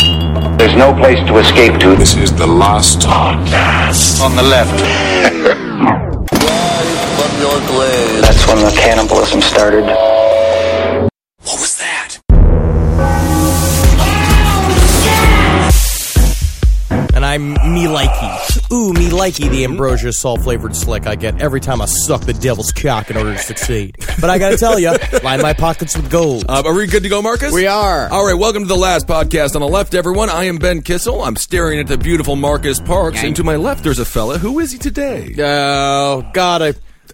There's no place to escape to. This is the last podcast. On the left. From your grave. That's when the cannibalism started. What was that? And I'm me likey. Ooh, me likey the ambrosia salt-flavored slick I get every time I suck the devil's cock in order to succeed. But I gotta tell you, line my pockets with gold. Are we good to go, Marcus? We are. All right, welcome to the last podcast on the left, everyone. I am Ben Kissel. I'm staring at the beautiful Marcus Parks. And to my left, there's a fella. Who is he today? Oh, God,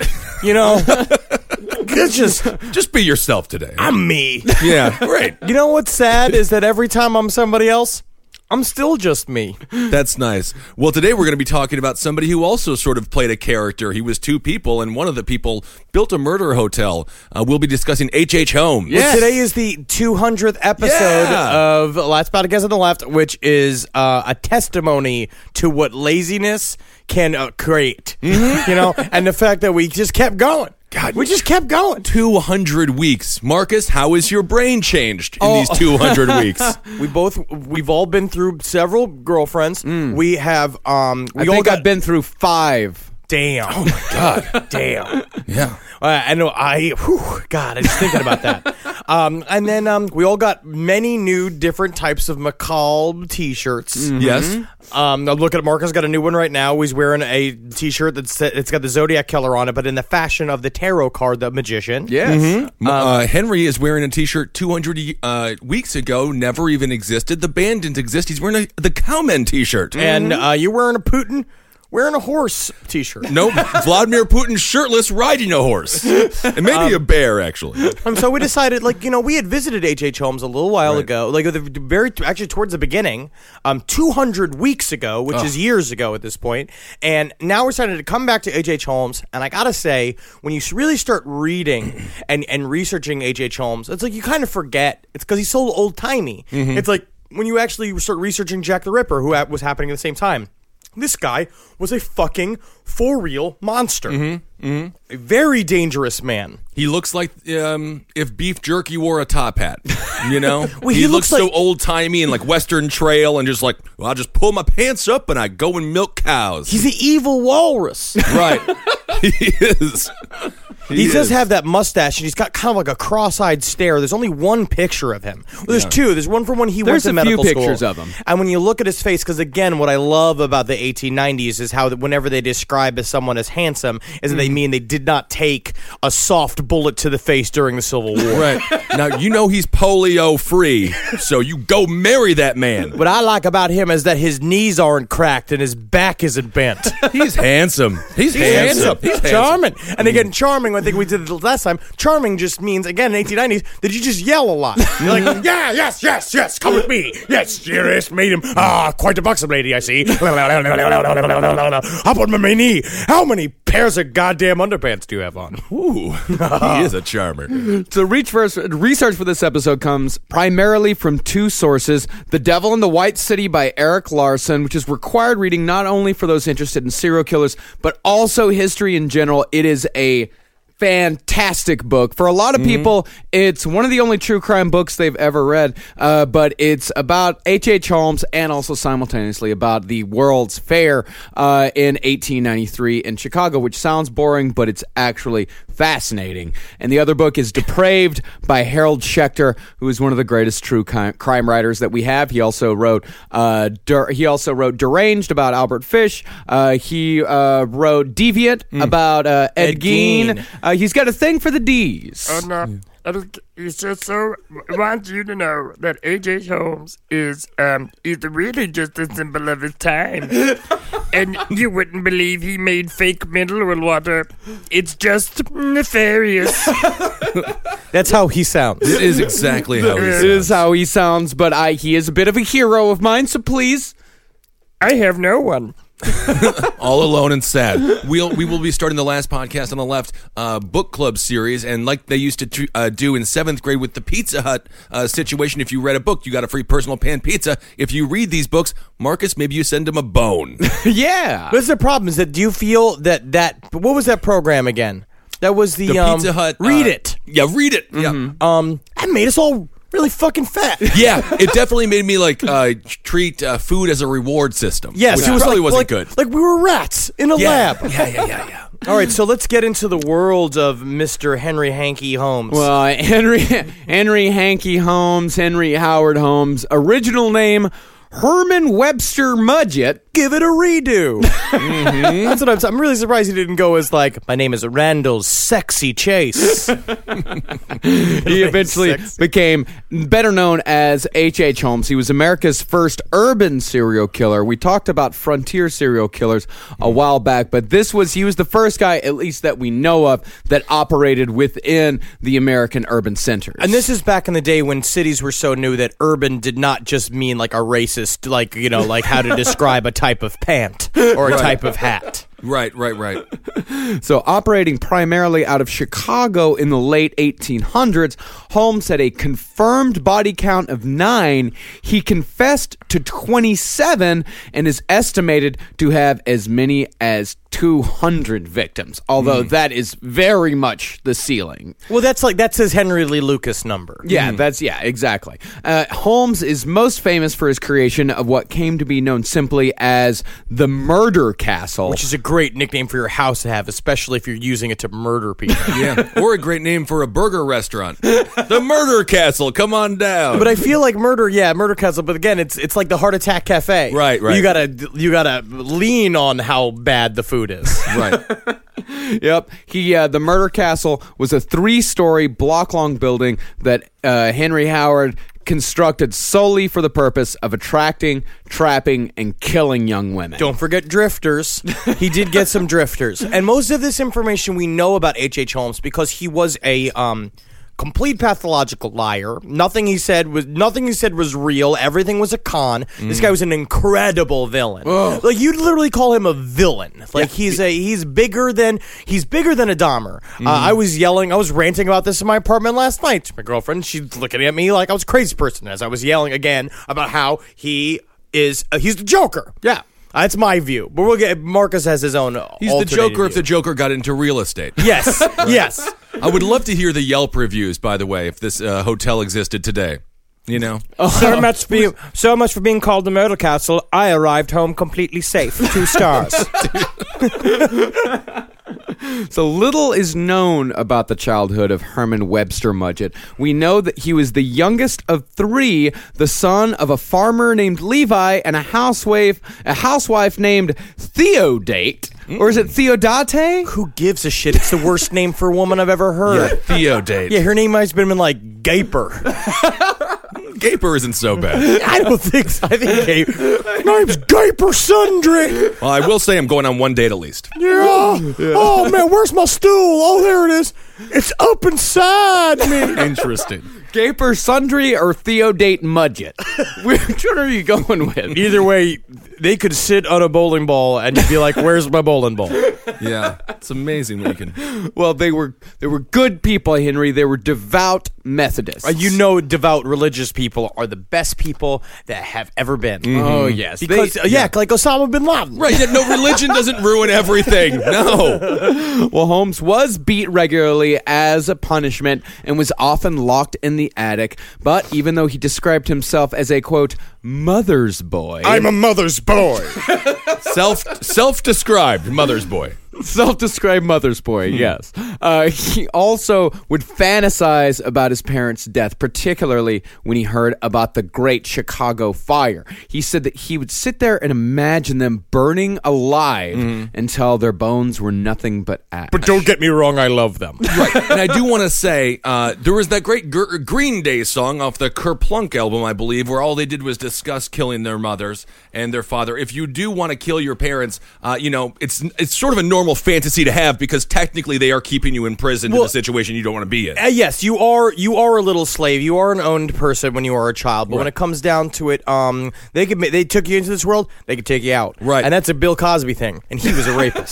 Just be yourself today. I'm me. Yeah, right. You know what's sad is that every time I'm somebody else, I'm still just me. That's nice. Well, today we're going to be talking about somebody who also sort of played a character. He was two people, and one of the people built a murder hotel. We'll be discussing H.H. Holmes. Yes. Well, today is the 200th episode of Last Podcast on the Left, which is a testimony to what laziness can create. Mm-hmm. You know, and the fact that we just kept going. God, we just kept going. 200 weeks. Marcus, how has your brain changed in these 200 weeks? We've all been through several girlfriends. We have, I think I've been through 5. Damn. Oh my God. Damn. Yeah. I know. God, I was thinking about that. And then we all got many new different types of macabre T-shirts. Mm-hmm. Yes. I'm looking at Marcus. Got a new one right now. He's wearing a T-shirt it's got the Zodiac killer on it, but in the fashion of the tarot card, the magician. Yes. Mm-hmm. Henry is wearing a T-shirt 200 weeks ago. Never even existed. The band didn't exist. He's wearing the Cowmen T-shirt. And you're wearing a Putin. Wearing a horse T-shirt. Nope. Vladimir Putin shirtless riding a horse. And maybe a bear, actually. And so we decided, we had visited H.H. Holmes a little while ago, actually towards the beginning, 200 weeks ago, which is years ago at this point. And now we're starting to come back to H.H. Holmes. And I got to say, when you really start reading and researching H.H. Holmes, it's like you kind of forget. It's because he's so old-timey. Mm-hmm. It's like when you actually start researching Jack the Ripper, who was happening at the same time. This guy was a fucking for-real monster. Mm-hmm. Mm-hmm. A very dangerous man. He looks like if beef jerky wore a top hat, you know? Well, he looks so old-timey and like Western Trail and just like, well, I'll just pull my pants up and I go and milk cows. He's the evil walrus. Right. He is. He does have that mustache, and he's got kind of like a cross-eyed stare. There's only one picture of him. Well, there's two. There's one from when he went to medical school. There's a few pictures of him. And when you look at his face, because again, what I love about the 1890s is how whenever they describe someone as handsome, is that they mean they did not take a soft bullet to the face during the Civil War. Right. Now, you know he's polio-free, so you go marry that man. What I like about him is that his knees aren't cracked and his back isn't bent. He's handsome. He's handsome. He's charming. And again, charming, I think we did it last time. Charming just means, again, in 1890s, that you just yell a lot. You're like, yeah, yes, come with me. Yes, dearest, made him. Quite a buxom lady, I see. Up on my knee. How many pairs of goddamn underpants do you have on? Ooh, he is a charmer. So research for this episode comes primarily from two sources. The Devil in the White City by Eric Larson, which is required reading not only for those interested in serial killers, but also history in general. It is a fantastic book. For a lot of people, it's one of the only true crime books they've ever read, but it's about H.H. Holmes and also simultaneously about the World's Fair in 1893 in Chicago, which sounds boring, but it's actually fascinating. And the other book is Depraved by Harold Schechter, who is one of the greatest true crime writers that we have. He also wrote Deranged about Albert Fish. He wrote Deviant about Ed Gein. He's got a thing for the D's. It's just so want you to know that H.H. Holmes is really just a symbol of his time. And you wouldn't believe he made fake mineral water. It's just nefarious. That's how he sounds. It is exactly how he sounds. It is how he sounds, but he is a bit of a hero of mine, so please. I have no one. All alone and sad. We will be starting the last podcast on the left book club series, and like they used to do in 7th grade with the Pizza Hut situation, if you read a book, you got a free personal pan pizza. If you read these books, Marcus, maybe you send him a bone. Yeah. What's the problem? Is that do you feel that what was that program again? That was the Pizza Hut. Read It. Yeah, Read It. Mm-hmm. Yeah. That made us all really fucking fat. Yeah, it definitely made me like treat food as a reward system. Yes, which it was probably like, wasn't good. Like we were rats in a lab. Yeah. All right, so let's get into the world of Mr. Henry Hankey Holmes. Well, Henry Hankey Holmes, Henry Howard Holmes, original name Herman Webster Mudgett. Give it a redo. That's what I'm really surprised he didn't go as like, my name is Randall Sexy Chase. He eventually became better known as H.H. Holmes. He was America's first urban serial killer. We talked about frontier serial killers a while back, but he was the first guy, at least that we know of, that operated within the American urban centers. And this is back in the day when cities were so new that urban did not just mean like a racist, like, you know, like how to describe a type of pant or a type of hat. Right. So, operating primarily out of Chicago in the late 1800s, Holmes had a confirmed body count of 9. He confessed to 27 and is estimated to have as many as 200 victims, although that is very much the ceiling. Well, that's his Henry Lee Lucas number. Yeah, exactly. Holmes is most famous for his creation of what came to be known simply as the Murder Castle. Which is a great nickname for your house to have, especially if you're using it to murder people. Yeah, or a great name for a burger restaurant. The Murder Castle, come on down. But I feel like Murder Castle, but again, it's like the Heart Attack Cafe. Right. You gotta lean on how bad the food is. Right. Yep. The Murder Castle was a 3-story block-long building that Henry Howard constructed solely for the purpose of attracting, trapping, and killing young women. Don't forget drifters. He did get some drifters. And most of this information we know about H.H. Holmes because he was a complete pathological liar. Nothing he said was real. Everything was a con. This guy was an incredible villain. Oh. Like you'd literally call him a villain. Like he's bigger than a Dahmer. I was ranting about this in my apartment last night. My girlfriend, she's looking at me like I was a crazy person as I was yelling again about how he's the Joker. Yeah. That's my view. But Marcus has his own. He's the Joker if the Joker got into real estate. Yes. Yes. I would love to hear the Yelp reviews, by the way, if this hotel existed today. You know? So much for being called the Murder Castle. I arrived home completely safe. 2 stars. So little is known about the childhood of Herman Webster Mudgett. We know that he was the youngest of 3, the son of a farmer named Levi and a housewife named Theodate. Or is it Theodate? Who gives a shit? It's the worst name for a woman I've ever heard. Yeah, Theodate. Yeah, her name might have been like Gaper. Gaper isn't so bad. I don't think so. I think name's Gaper Sundry. Well, I will say I'm going on one date at least. Yeah. Oh, man, where's my stool? Oh, there it is. It's up inside me. Interesting. Gaper Sundry or Theodate Mudgett? Which one are you going with? Either way, they could sit on a bowling ball and you'd be like, where's my bowling ball? Yeah, it's amazing what you can. Well, they were good people, Henry. They were devout Methodists. Devout religious people are the best people that have ever been. Oh, yes. Because, like Osama bin Laden. Right, yeah, no, religion doesn't ruin everything. No. Well, Holmes was beat regularly as a punishment and was often locked in the attic. But even though he described himself as a, quote, mother's boy. I'm a mother's boy. Self-described mother's boy. Self-described mother's boy, yes. He also would fantasize about his parents' death, particularly when he heard about the Great Chicago Fire. He said that he would sit there and imagine them burning alive until their bones were nothing but ash. But don't get me wrong, I love them. Right, and I do want to say, there was that great Green Day song off the Kerplunk album, I believe, where all they did was discuss killing their mothers and their father. If you do want to kill your parents, it's sort of a normal fantasy to have because technically they are keeping you imprisoned in a situation you don't want to be in. Yes, you are a little slave. You are an owned person when you are a child. But when it comes down to it, they took you into this world. They could take you out. Right, and that's a Bill Cosby thing, and he was a rapist.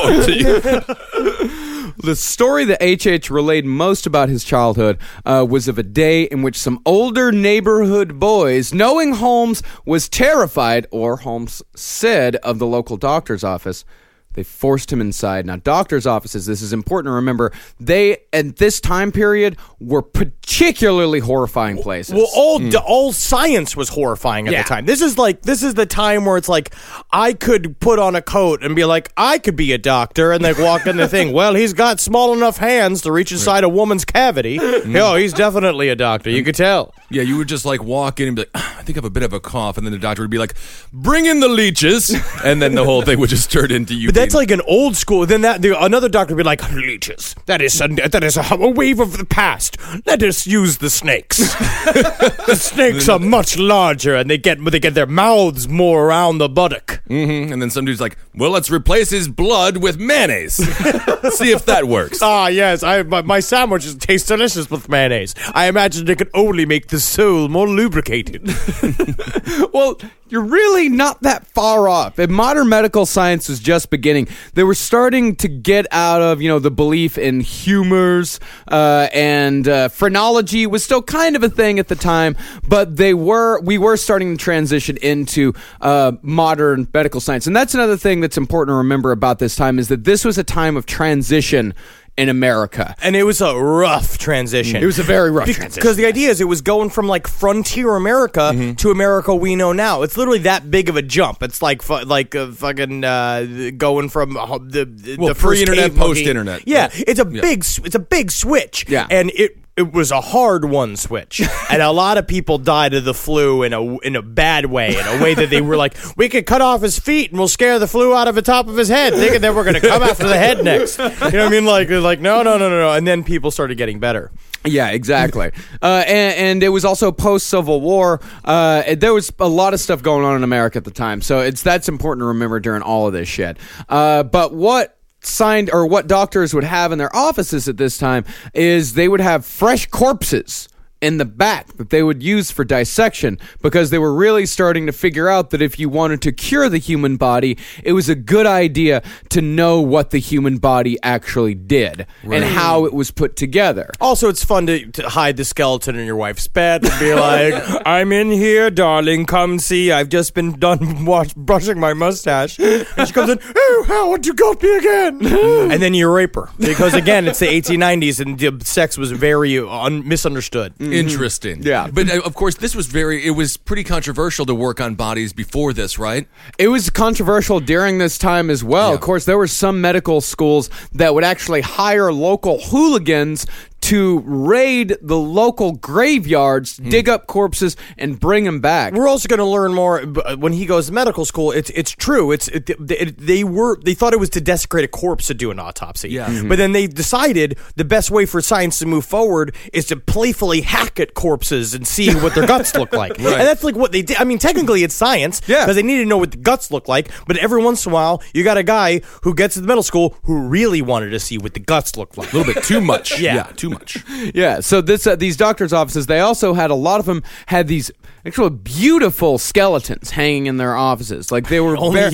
The story that H.H. relayed most about his childhood was of a day in which some older neighborhood boys, knowing Holmes was terrified, or Holmes said of the local doctor's office, They forced him inside. Now, doctors' offices, this is important to remember, they, at this time period, were particularly horrifying places. Well, all science was horrifying at the time. This is the time where it's like, I could put on a coat and be like, I could be a doctor, and then walk in the thing. Well, he's got small enough hands to reach inside a woman's cavity. Oh, he's definitely a doctor. You could tell. Yeah, you would just like walk in and be like, I think I have a bit of a cough, and then the doctor would be like, bring in the leeches, and then the whole thing would just turn into you. But that's like an old school. Then another doctor would be like, leeches. That is a wave of the past. Let us use the snakes. The snakes are much larger, and they get their mouths more around the buttock. Mm-hmm. And then some dude's like, well, let's replace his blood with mayonnaise. See if that works. Ah, yes. My sandwiches taste delicious with mayonnaise. I imagine it could only make the soul more lubricated. Well, you're really not that far off. And modern medical science was just beginning. They were starting to get out of, the belief in humors, and phrenology was still kind of a thing at the time, but we were starting to transition into modern medical science. And that's another thing that's important to remember about this time, is that this was a time of transition in America. And it was a rough transition. It was a very rough transition. Because the idea is it was going from like frontier America to America we know now. It's literally that big of a jump. It's like fucking going from the pre-internet, post-internet. Yeah, it's a big switch. Yeah. And it was a hard one switch, and a lot of people died of the flu in a bad way, in a way that they were like, we could cut off his feet and we'll scare the flu out of the top of his head, thinking that we're going to come after the head next. You know what I mean? Like no, and then people started getting better. Yeah, exactly. And it was also post-Civil War. There was a lot of stuff going on in America at the time, so that's important to remember during all of this shit. But what doctors would have in their offices at this time is they would have fresh corpses in the back that they would use for dissection, because they were really starting to figure out that if you wanted to cure the human body, it was a good idea to know what the human body actually did and how it was put together. Also, it's fun to hide the skeleton in your wife's bed and be like, I'm in here, darling, come see, I've just been done brushing my mustache. And she comes in, oh, Howard, you got me again. And then you rape her. Because again, it's the 1890s and the sex was very misunderstood. Interesting. Yeah. But of course, it was pretty controversial to work on bodies before this, right? It was controversial during this time as well. Yeah. Of course, there were some medical schools that would actually hire local hooligans to raid the local graveyards, dig up corpses, and bring them back. We're also going to learn more when he goes to medical school. It's true. They thought it was to desecrate a corpse to do an autopsy. Yeah. But then they decided the best way for science to move forward is to playfully hack at corpses and see what their guts look like. Right. And that's like what they did. I mean, technically it's science because they need to know what the guts look like. But every once in a while, you got a guy who gets to the medical school who really wanted to see what the guts look like. A little bit too much. Yeah, too much. Yeah, so these doctors' offices, they also had, a lot of them had these actual beautiful skeletons hanging in their offices. Like they were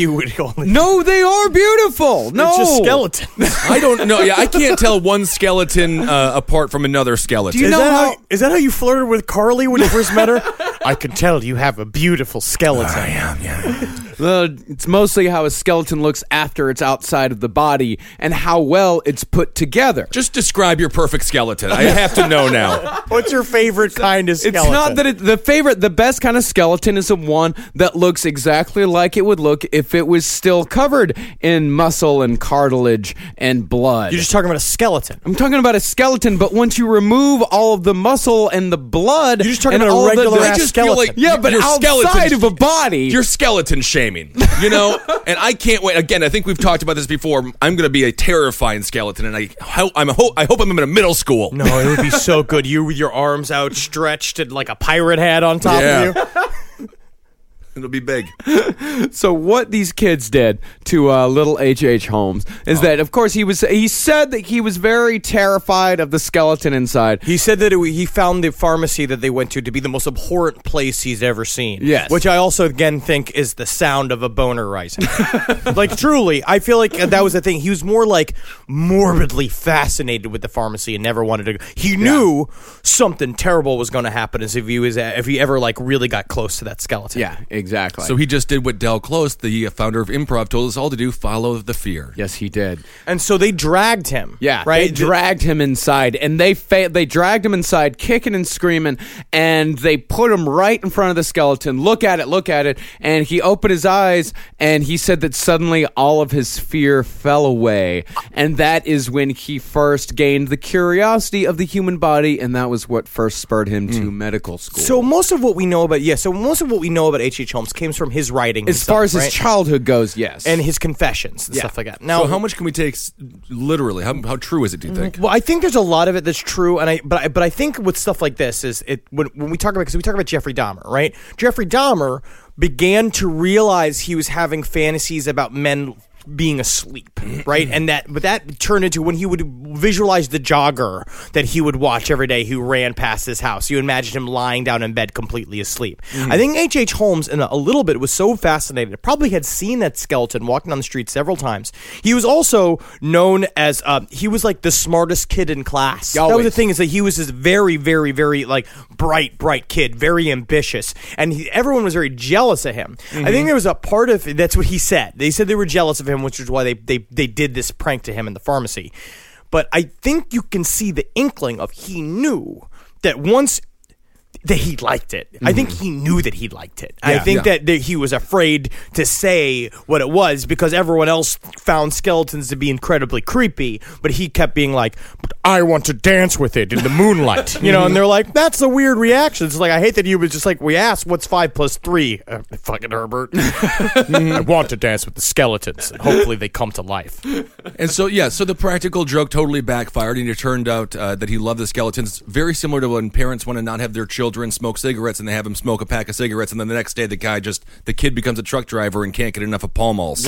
No, they are beautiful. No. It's just skeletons. I don't know. Yeah, I can't tell one skeleton apart from another skeleton. Do you know is that how you flirted with Carly when you first met her? I can tell you have a beautiful skeleton. I am, yeah. It's mostly how a skeleton looks after it's outside of the body and how well it's put together. Just describe your perfect skeleton. I have to know now. What's your favorite kind of skeleton? It's not that the best kind of skeleton is the one that looks exactly like it would look if it was still covered in muscle and cartilage and blood. You're just talking about a skeleton. I'm talking about a skeleton, but once you remove all of the muscle and the blood, you're just talking and about a regular I ass just skeleton. feel like, yeah, but outside of a body, you're skeleton shaming, you know. And I can't wait. Again, I think we've talked about this before. I'm going to be a terrifying skeleton, and I hope I'm in a middle school. No, it would be so good. You with your arms outstretched and like a pirate hat on top of you. It'll be big. So what these kids did to little H.H. Holmes is that, of course, he said that he was very terrified of the skeleton inside. He said that he found the pharmacy that they went to be the most abhorrent place he's ever seen. Yes. Which I also, again, think is the sound of a boner rising. Like, truly, I feel like that was the thing. He was more, like, morbidly fascinated with the pharmacy and never wanted to go. He knew something terrible was going to happen as if he ever, like, really got close to that skeleton. Yeah, exactly. Exactly. So he just did what Del Close, the founder of improv, told us all to do: follow the fear. Yes, he did. And so they dragged him. Yeah, right. They dragged him inside, and they dragged him inside, kicking and screaming, and they put him right in front of the skeleton. Look at it, and he opened his eyes, and he said that suddenly all of his fear fell away, and that is when he first gained the curiosity of the human body, and that was what first spurred him to medical school. So most of what we know about H.H. Holmes came from his writing, as far as his childhood goes, yes, and his confessions and stuff like that. Now, So how much can we take literally? How true is it, do you think? Well, I think there's a lot of it that's true, and but I think with stuff like this is when we talk about, because we talk about Jeffrey Dahmer, right? Jeffrey Dahmer began to realize he was having fantasies about men being asleep, right? And that turned into when he would visualize the jogger that he would watch every day who ran past his house. You imagine him lying down in bed completely asleep. I think H.H. Holmes, in a little bit, was so fascinated, probably had seen that skeleton walking down the street several times. He was also known as, he was like the smartest kid in class. Always. That was the thing, is that he was this very, very, very like bright kid, very ambitious. And everyone was very jealous of him. I think there was a part of it, that's what he said. They said they were jealous of him, which is why they did this prank to him in the pharmacy. But I think you can see the inkling of he knew that once that he liked it. I think he knew that he liked it. I think that he was afraid to say what it was because everyone else found skeletons to be incredibly creepy, but he kept being like, but I want to dance with it in the moonlight. And they're like, that's a weird reaction. It's like, I hate that he was just like, we asked, what's 5 + 3? Fucking Herbert. I want to dance with the skeletons, and hopefully they come to life. And so the practical joke totally backfired, and it turned out that he loved the skeletons. Very similar to when parents want to not have their children smoke cigarettes, and they have him smoke a pack of cigarettes, and then the next day the kid becomes a truck driver and can't get enough of Pall Malls.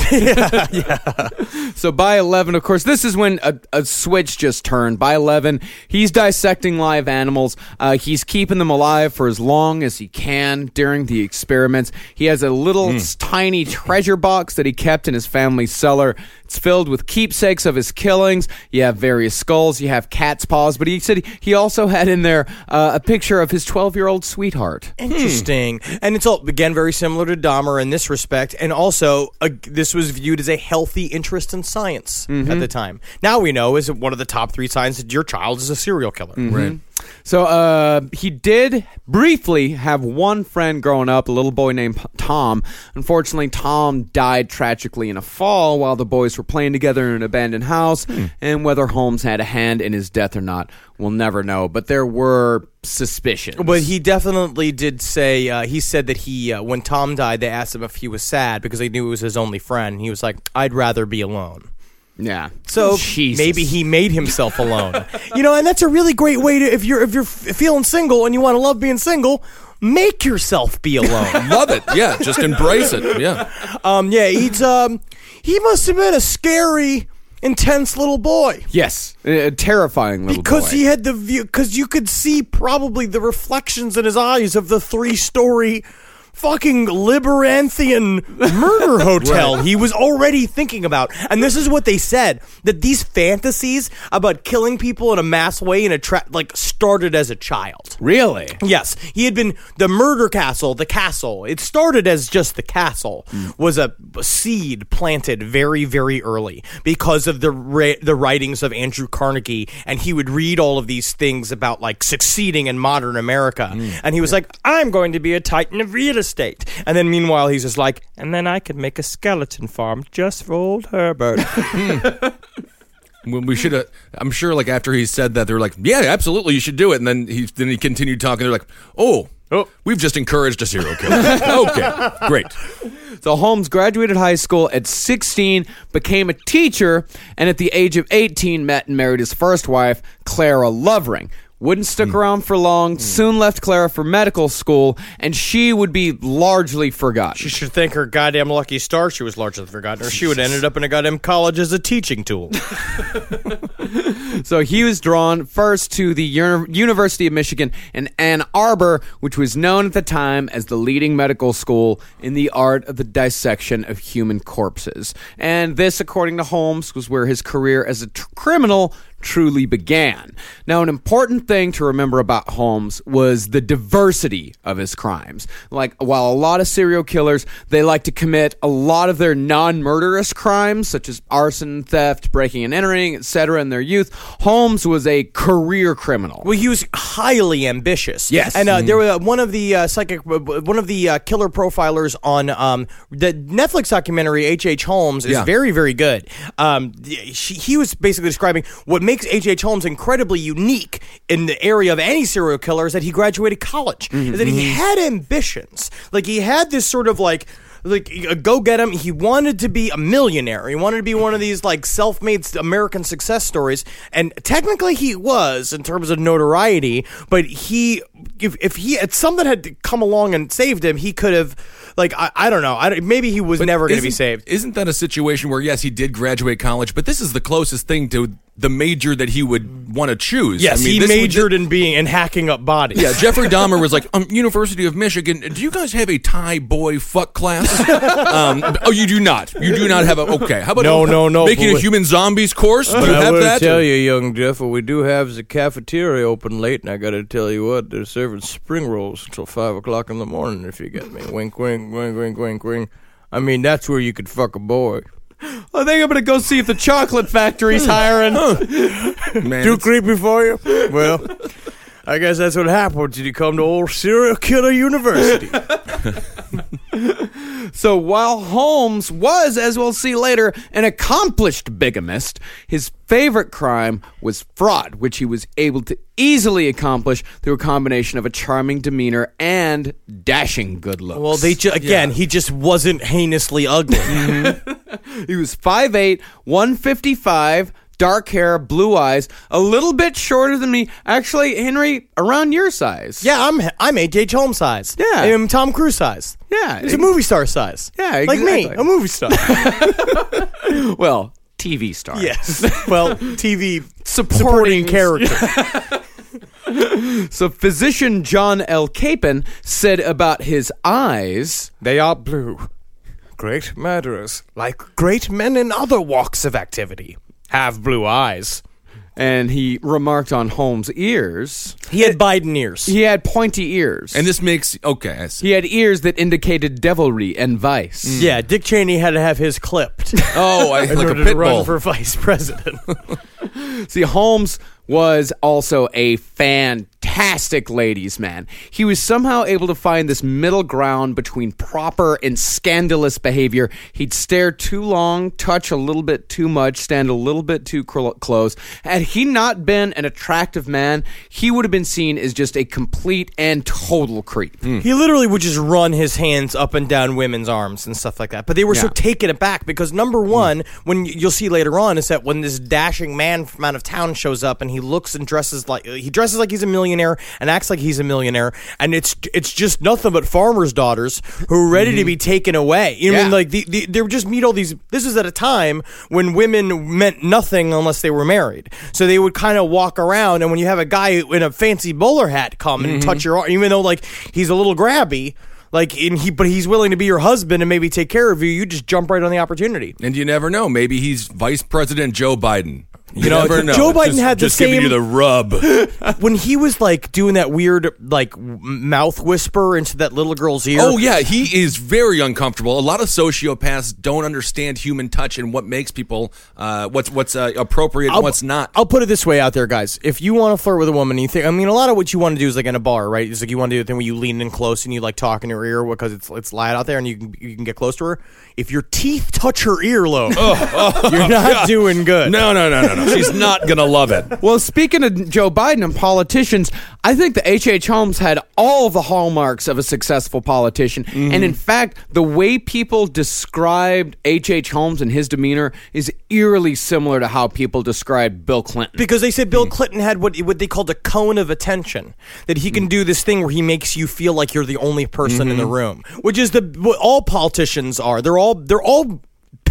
So by 11, of course, this is when a switch just turned. By 11, he's dissecting live animals. He's keeping them alive for as long as he can during the experiments. He has a little tiny treasure box that he kept in his family's cellar. It's filled with keepsakes of his killings. You have various skulls. You have cat's paws. But he said he also had in there a picture of his 12-year-old sweetheart. Interesting. And it's all, again, very similar to Dahmer in this respect. And also, this was viewed as a healthy interest in science at the time. Now we know is one of the top 3 signs that your child is a serial killer. Right. So he did briefly have one friend growing up, a little boy named Tom. Unfortunately, Tom died tragically in a fall while the boys were playing together in an abandoned house. And whether Holmes had a hand in his death or not, we'll never know. But there were suspicions. But he definitely did say, he said that when Tom died, they asked him if he was sad because they knew it was his only friend. And he was like, I'd rather be alone. Yeah. So Jesus. maybe he made himself alone. And that's a really great way to, if you're feeling single and you want to love being single, make yourself be alone. Love it. Yeah, just embrace it. Yeah. He must have been a scary, intense little boy. Yes, a terrifying little boy. Because he had the view, because you could see probably the reflections in his eyes of the 3-story fucking Liberanthian murder hotel he was already thinking about. And this is what they said, that these fantasies about killing people in a mass way in started as a child. Really? Yes. He had been the murder castle, the castle. It started as just the castle, was a seed planted very, very early because of the writings of Andrew Carnegie. And he would read all of these things about succeeding in modern America. And he was like, I'm going to be a titan of real estate. And then meanwhile he's just like, and then I could make a skeleton farm just for old Herbert. When we should have, I'm sure after he said that, they were like, yeah, absolutely, you should do it. And then he continued talking. They're like, oh, we've just encouraged a serial killer. Okay, great. So Holmes graduated high school at 16, became a teacher, and at the age of 18 met and married his first wife, Clara Lovering. Wouldn't stick around for long, soon left Clara for medical school, and she would be largely forgotten. She should thank her goddamn lucky star she was largely forgotten, or she would have ended up in a goddamn college as a teaching tool. So he was drawn first to the University of Michigan in Ann Arbor, which was known at the time as the leading medical school in the art of the dissection of human corpses. And this, according to Holmes, was where his career as a criminal truly began. Now, an important thing to remember about Holmes was the diversity of his crimes. Like, while a lot of serial killers, they like to commit a lot of their non-murderous crimes, such as arson, theft, breaking and entering, etc., in their youth, Holmes was a career criminal. Well, he was highly ambitious. Yes. And there was one of the killer profilers on the Netflix documentary H.H. Holmes is very, very good. He was basically describing what makes H.H. Holmes incredibly unique in the area of any serial killer is that he graduated college. Is that he had ambitions. Like, he had this sort of like go get him. He wanted to be a millionaire. He wanted to be one of these like self-made American success stories. And technically he was in terms of notoriety, but if he had something had come along and saved him, he could have, like, I don't know. Maybe he was never going to be saved. Isn't that a situation where, yes, he did graduate college, but this is the closest thing to the major that he would want to choose? Yes, I mean, he majored in hacking up bodies. Yeah, Jeffrey Dahmer was like, University of Michigan, do you guys have a Thai boy fuck class? Oh, you do not. You do not have a, okay. How about No. making a human zombies course? Do you I have will that? tell you, young Jeff, what we do have is a cafeteria open late, and I got to tell you what, they're serving spring rolls until 5 o'clock in the morning, if you get me. Wink, wink, wink, wink, wink, wink. I mean, that's where you could fuck a boy. I think I'm going to go see if the chocolate factory's hiring. Man, Too creepy for you? Well, I guess that's what happens when you come to old serial killer university. So while Holmes was, as we'll see later, an accomplished bigamist, his favorite crime was fraud, which he was able to easily accomplish through a combination of a charming demeanor and dashing good looks. Well, he just wasn't heinously ugly. He was 5'8", 155, dark hair, blue eyes, a little bit shorter than me. Actually, Henry, around your size. Yeah, I'm H.H. Holmes size. Yeah. I'm Tom Cruise size. Yeah. He's a movie star size. Yeah, Like me, exactly. a movie star. Well, TV star. Yes. Well, TV Supporting character. So physician John L. Capon said about his eyes, They are blue. Great murderers, like great men in other walks of activity, have blue eyes. and he remarked on Holmes' ears. He had Biden ears. He had pointy ears. And this makes, okay, I see. He had ears that indicated devilry and vice. Yeah, Dick Cheney had to have his clipped Oh, in like a order pit to run bull. for vice president. See, Holmes was also a fantastic ladies' man. He was somehow able to find this middle ground between proper and scandalous behavior. He'd stare too long, touch a little bit too much, stand a little bit too close. Had he not been an attractive man, he would have been seen as just a complete and total creep. He literally would just run his hands up and down women's arms and stuff like that. But they were so Yeah. taken aback because number one, when you'll see later on, is that when this dashing man from out of town shows up and he looks and dresses like he's a millionaire and acts like he's a millionaire, and it's just nothing but farmers' daughters who are ready to be taken away. You know, Yeah. I mean, like they would just meet all these. This is at a time when women meant nothing unless they were married, so they would kind of walk around. And when you have a guy in a fancy bowler hat come and touch your arm, even though like he's a little grabby. But he's willing to be your husband and maybe take care of you. You just jump right on the opportunity. And you never know. Maybe he's Vice President Joe Biden. You know, never know. Joe Biden Just- had the just giving same- you the rub. When he was like doing that weird like mouth whisper into that little girl's ear. Oh yeah, he is very uncomfortable. A lot of sociopaths don't understand human touch and what makes people what's appropriate and what's not. I'll put it this way out there, guys. If you want to flirt with a woman, you think, I mean, a lot of what you want to do is like in a bar, right? It's like you want to do the thing where you lean in close and you like talk in her ear because it's light out there and you can get close to her. If your teeth touch her earlobe, you're not doing good. No. She's not gonna love it. Well, speaking of Joe Biden and politicians, I think that H.H. Holmes had all the hallmarks of a successful politician. And in fact, the way people described H.H. Holmes and his demeanor is eerily similar to how people described Bill Clinton. Because they said Bill Clinton had what they called a cone of attention. That he can do this thing where he makes you feel like you're the only person in the room, which is what all politicians are. They're all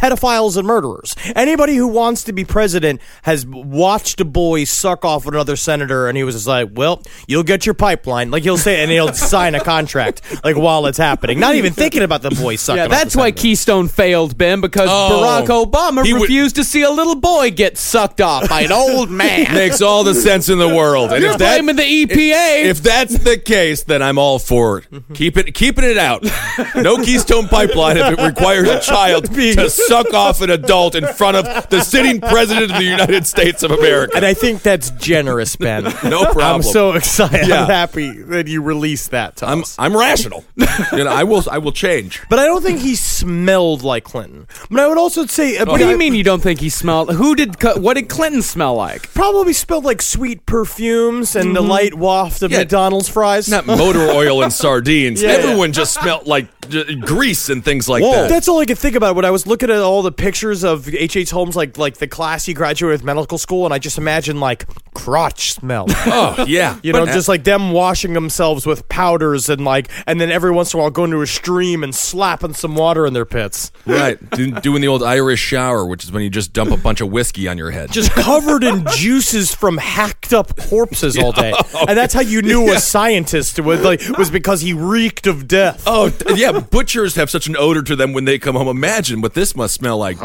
pedophiles and murderers. Anybody who wants to be president has watched a boy suck off another senator, and he was just like, well, you'll get your pipeline. Like, he'll say, and he'll sign a contract, like, while it's happening. Not even thinking about the boy sucking off that's the why senator. Keystone failed, Ben, because Barack Obama refused to see a little boy get sucked off by an old man. Makes all the sense in the world. And You're blaming the EPA. If that's the case, then I'm all for it. Keeping it out. No Keystone Pipeline if it requires a child to suck off an adult in front of the sitting president of the United States of America. And I think that's generous, Ben. No problem. I'm so excited. Yeah. I'm happy that you released that to us. I'm rational. I will change. But I don't think he smelled like Clinton. But I would also say, What do you mean you don't think he smelled? What did Clinton smell like? Probably smelled like sweet perfumes and the light waft of Yeah. McDonald's fries. Not motor oil and sardines. Yeah, Everyone just smelled like grease and things like that. That's all I could think about when I was looking at all the pictures of H.H. Holmes, like the class he graduated with medical school, and I just imagine like crotch smell. Oh, yeah. You know, just like them washing themselves with powders and then every once in a while going to a stream and slapping some water in their pits. Right. Doing the old Irish shower, which is when you just dump a bunch of whiskey on your head. Just covered in juices from hacked up corpses all day. And that's how you knew a scientist was because he reeked of death. Oh, yeah. Butchers have such an odor to them when they come home. Imagine what this must smell like.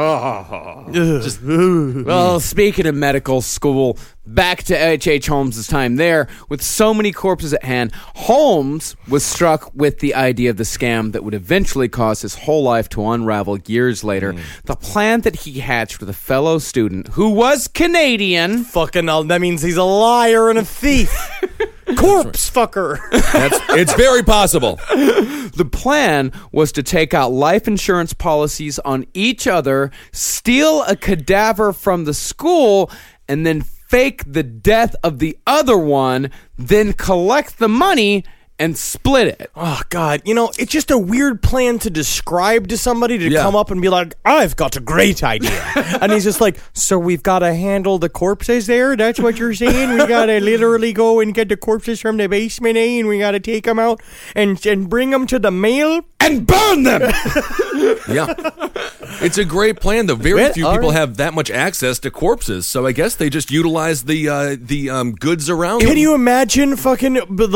Well, speaking of medical school, back to H.H. Holmes' time there, with so many corpses at hand, Holmes was struck with the idea of the scam that would eventually cause his whole life to unravel years later. The plan that he hatched with a fellow student who was Canadian. Fucking that means he's a liar and a thief. Corpse fucker. It's very possible. The plan was to take out life insurance policies on each other, steal a cadaver from the school, and then fake the death of the other one, then collect the money and split it. Oh, God. You know, it's just a weird plan to describe to somebody to come up and be like, I've got a great idea. And he's just like, so we've got to handle the corpses there? That's what you're saying? We got to literally go and get the corpses from the basement, and we got to take them out and bring them to the mail and burn them. Yeah. It's a great plan, though. Very Well, few all people right. have that much access to corpses, so I guess they just utilize the goods around them. Can you imagine fucking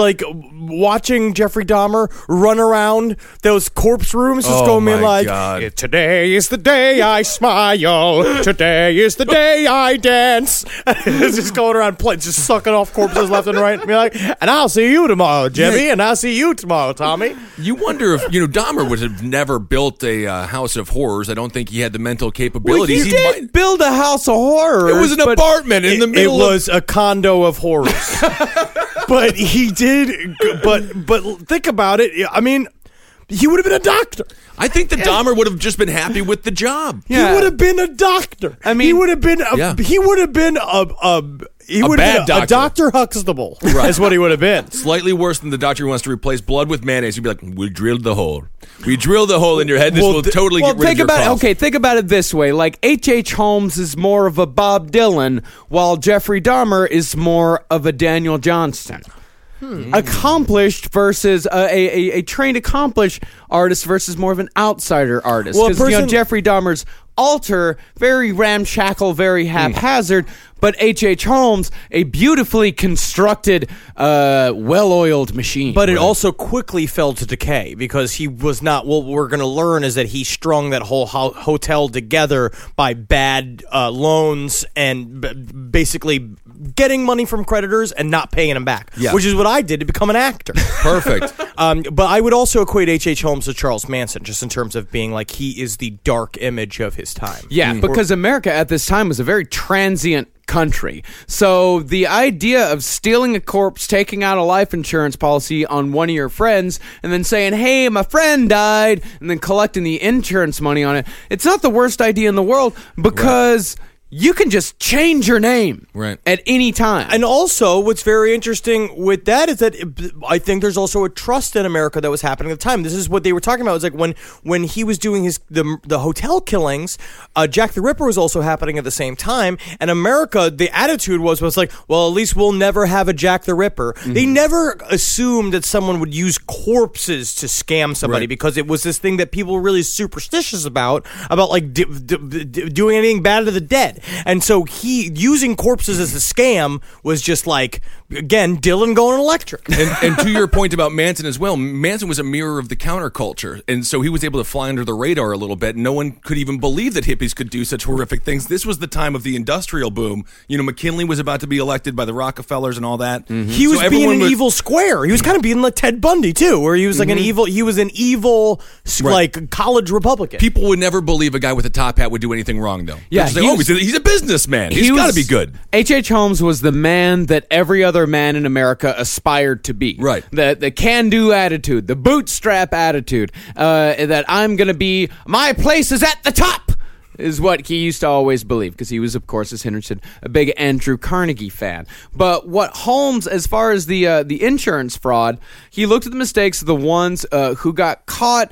watching Jeffrey Dahmer run around those corpse rooms, just going in like, God. today is the day I smile, today is the day I dance. It's just going around just sucking off corpses left and right, and be like, and I'll see you tomorrow, Jimmy, and I'll see you tomorrow, Tommy. You wonder if, Dahmer would have never built a house of horrors. I don't think he had the mental capabilities. He He did might- build a house of horrors. It was an apartment in the It middle of... was a condo of horrors. But he did, but think about it. I mean, he would have been a doctor. I think that Dahmer would have just been happy with the job. Yeah. He would have been a doctor. I mean- he would have been Yeah. he would have been he would bad have been a doctor. Dr. Huxtable. Is what he would have been. Slightly worse than the doctor who wants to replace blood with mayonnaise. He'd be like, we drilled the hole. We drilled the hole in your head. This will totally get rid of think your about cough. it. Okay, think about it this way: like H.H. Holmes is more of a Bob Dylan, while Jeffrey Dahmer is more of a Daniel Johnston. Accomplished versus a trained accomplished artist versus more of an outsider artist. Well, a Because person- Jeffrey Dahmer's altar, very ramshackle, very haphazard, but H.H. Holmes, a beautifully constructed, well-oiled machine. But it also quickly fell to decay because he was not. What we're going to learn is that he strung that whole hotel together by bad loans and basically getting money from creditors and not paying them back, Yeah. which is what I did to become an actor. Perfect. But I would also equate H.H. Holmes to Charles Manson, just in terms of being like he is the dark image of his time. Yeah, because America at this time was a very transient country. So the idea of stealing a corpse, taking out a life insurance policy on one of your friends, and then saying, hey, my friend died, and then collecting the insurance money on it, it's not the worst idea in the world because... you can just change your name Right. at any time. And also, what's very interesting with that is that I think there's also a trust in America that was happening at the time. This is what they were talking about. It was like when he was doing the hotel killings, Jack the Ripper was also happening at the same time. And America, the attitude was like, well, at least we'll never have a Jack the Ripper. They never assumed that someone would use corpses to scam somebody because it was this thing that people were really superstitious about like doing anything bad to the dead. And so he using corpses as a scam was just like, again, Dylan going electric. And to your point about Manson as well, Manson was a mirror of the counterculture, and so he was able to fly under the radar a little bit. No one could even believe that hippies could do such horrific things. This was the time of the industrial boom. You know, McKinley was about to be elected by the Rockefellers and all that. He was being an evil square. He was kind of being like Ted Bundy too, where he was like an evil like college Republican. People would never believe a guy with a top hat would do anything wrong, though. Yeah, They'd say, he's a businessman. He's got to be good. H.H. Holmes was the man that every other man in America aspired to be. Right. The can-do attitude, the bootstrap attitude, that I'm going to be, my place is at the top, is what he used to always believe, because he was, of course, as Henry said, a big Andrew Carnegie fan. But what Holmes, as far as the insurance fraud, he looked at the mistakes of the ones who got caught.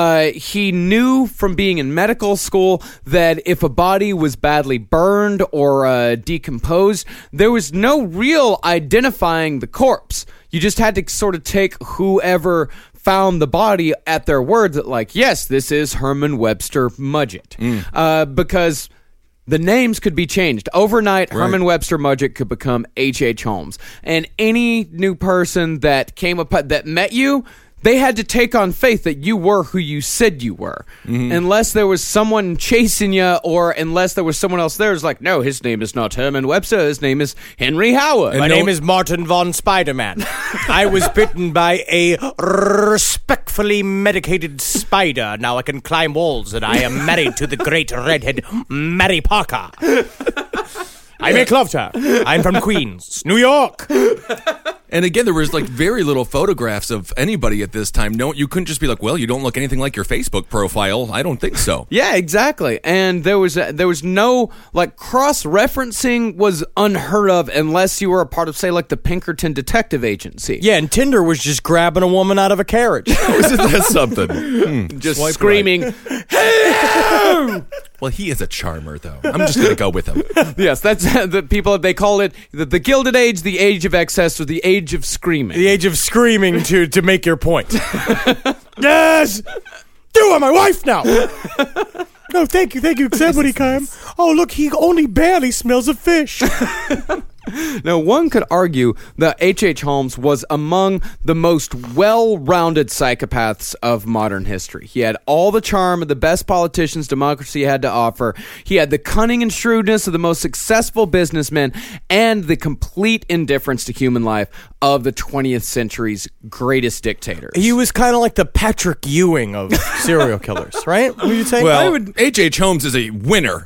He knew from being in medical school that if a body was badly burned or decomposed, there was no real identifying the corpse. You just had to sort of take whoever found the body at their word that, like, yes, this is Herman Webster Mudgett. Because the names could be changed. Overnight, Herman Webster Mudgett could become H.H. Holmes. And any new person that came up that met you, they had to take on faith that you were who you said you were. Unless there was someone chasing you, or unless there was someone else there who's like, no, his name is not Herman Webster, his name is Henry Howard. My name is Martin von Spider-Man. I was bitten by a respectfully medicated spider. Now I can climb walls, and I am married to the great redhead Mary Parker. I make love to her. I'm from Queens, New York. And again, there was like very little photographs of anybody at this time. No, you couldn't just be like, well, you don't look anything like your Facebook profile. I don't think so. Yeah, exactly. And there was no, like, cross-referencing was unheard of unless you were a part of, say, like, the Pinkerton Detective Agency. Yeah, and Tinder was just grabbing a woman out of a carriage. Isn't that something? Just Swipe screaming, right. Well, he is a charmer, though. I'm just going to go with him. Yes, that's the people, they call it the Gilded Age, the Age of Excess, or the Age of Screaming. The age of screaming to make your point. Yes! You are my wife now! No, thank you, somebody come. Oh, look, he only barely smells of fish. Now, one could argue that H.H. Holmes was among the most well-rounded psychopaths of modern history. He had all the charm of the best politicians democracy had to offer. He had the cunning and shrewdness of the most successful businessmen, and the complete indifference to human life of the 20th century's greatest dictators. He was kind of like the Patrick Ewing of serial killers, right? Would you say? Well, H.H. Holmes is a winner.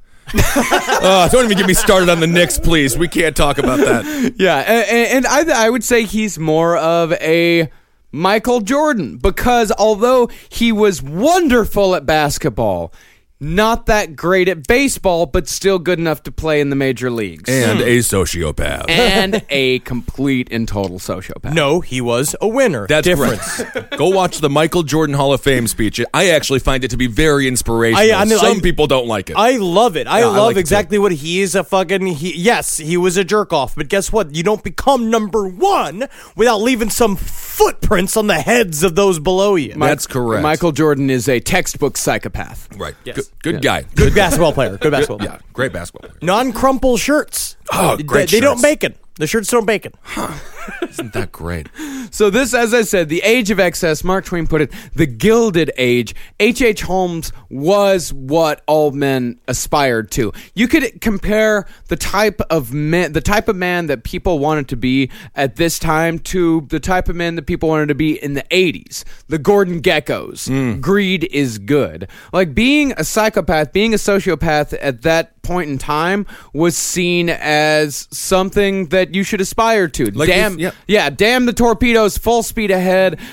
Don't even get me started on the Knicks, please. We can't talk about that. Yeah, and I would say he's more of a Michael Jordan, because although he was wonderful at basketball, not that great at baseball, but still good enough to play in the major leagues. And a sociopath. And a complete and total sociopath. No, he was a winner. That's difference. Right. Go watch the Michael Jordan Hall of Fame speech. I actually find it to be very inspirational. Some people don't like it. I love it. I love like exactly what he is a fucking... Yes, he was a jerk-off, but guess what? You don't become number one without leaving some footprints on the heads of those below you. That's correct. Michael Jordan is a textbook psychopath. Right. Yes. Good guy. Good basketball player. Good basketball player. Yeah, great basketball player. Non-crumple shirts. Oh, great They don't shirts. bacon. The shirts don't bacon. Isn't that great? So this, as I said, the Age of Excess, Mark Twain put it, the Gilded Age. H.H. Holmes was what all men aspired to. You could compare the type of man that people wanted to be at this time to the type of men that people wanted to be in the 80s. The Gordon Geckos. Greed is good. Like, being a psychopath, being a sociopath at that point in time was seen as something that you should aspire to. Like Damn the torpedoes, full speed ahead.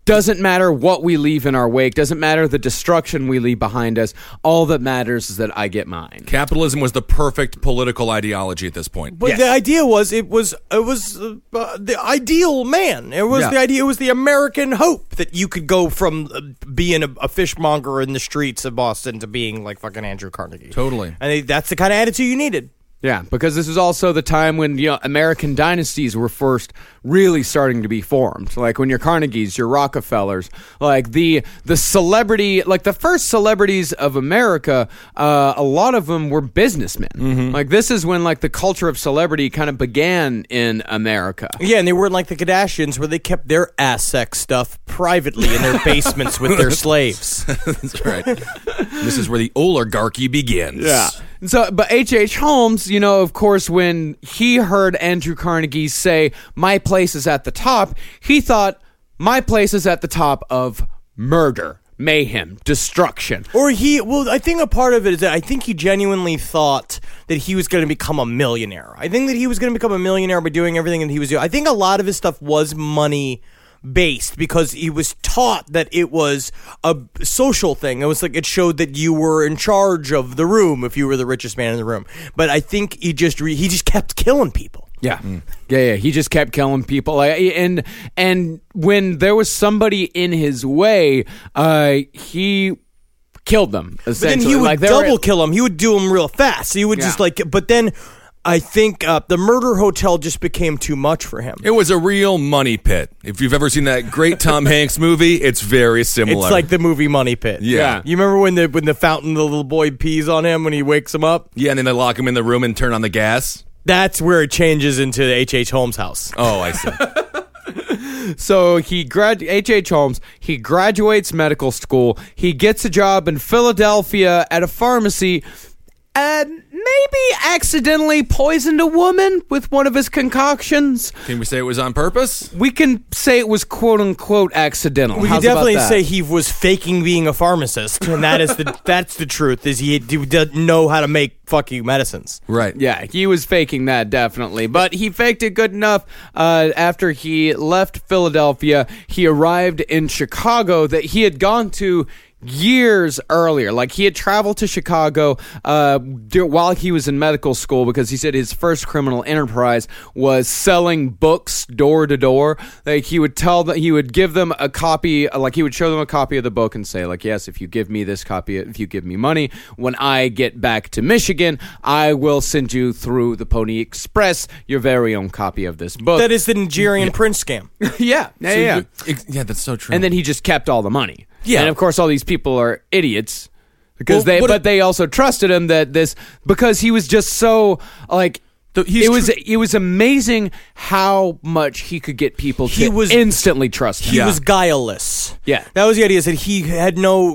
Doesn't matter what we leave in our wake. Doesn't matter the destruction we leave behind us. All that matters is that I get mine. Capitalism was the perfect political ideology at this point. But the idea was it was the ideal man. It was Yeah. the idea. It was the American hope that you could go from being a fishmonger in the streets of Boston to being like fucking Andrew Carnegie. Totally. And that's the kind of attitude you needed. Yeah, because this is also the time when American dynasties were first really starting to be formed. Like when your Carnegies, your Rockefellers, like the celebrity, like the first celebrities of America, a lot of them were businessmen. Like this is when like the culture of celebrity kind of began in America. Yeah, and they weren't like the Kardashians where they kept their ass sex stuff privately in their basements with their slaves. That's right. This is where the oligarchy begins. So, but H.H. Holmes, of course, when he heard Andrew Carnegie say, "My place is at the top," he thought, "My place is at the top of murder, mayhem, destruction." Or I think a part of it is that I think he genuinely thought that he was going to become a millionaire. I think that he was going to become a millionaire by doing everything that he was doing. I think a lot of his stuff was money based because he was taught that it was a social thing. It was like it showed that you were in charge of the room if you were the richest man in the room. But I think he just kept killing people. Yeah. Yeah. He just kept killing people. Like, and when there was somebody in his way, he killed them. But then Essentially, he would like, double kill them. He would do them real fast. So he would just but then I think the murder hotel just became too much for him. It was a real money pit. If you've ever seen that great Tom Hanks movie, it's very similar. It's like the movie Money Pit. Yeah. You remember when the fountain, the little boy pees on him when he wakes him up? Yeah, and then they lock him in the room and turn on the gas. That's where it changes into the H.H. Holmes house. Oh, I see. So H.H. Holmes, he graduates medical school. He gets a job in Philadelphia at a pharmacy. Maybe accidentally poisoned a woman with one of his concoctions. Can we say it was on purpose? We can say it was quote unquote accidental. We How's can definitely about that? say he was faking being a pharmacist, and that's the truth. Is he doesn't know how to make fucking medicines? Right. Yeah, he was faking that, definitely. But he faked it good enough. After he left Philadelphia, he arrived in Chicago that he had gone to years earlier. Like, he had traveled to Chicago while he was in medical school because he said his first criminal enterprise was selling books door to door. Like, he would give them a copy, like he would show them a copy of the book and say, like, yes, if you give me this copy, if you give me money, when I get back to Michigan, I will send you through the Pony Express your very own copy of this book. That is the Nigerian prince scam. Yeah, Yeah, that's so true. and then he just kept all the money. Yeah. And of course all these people are idiots because Well, they also trusted him because he was just so like it was amazing how much he could get people to instantly trust him. He was guileless. Yeah. That was the idea, is that he had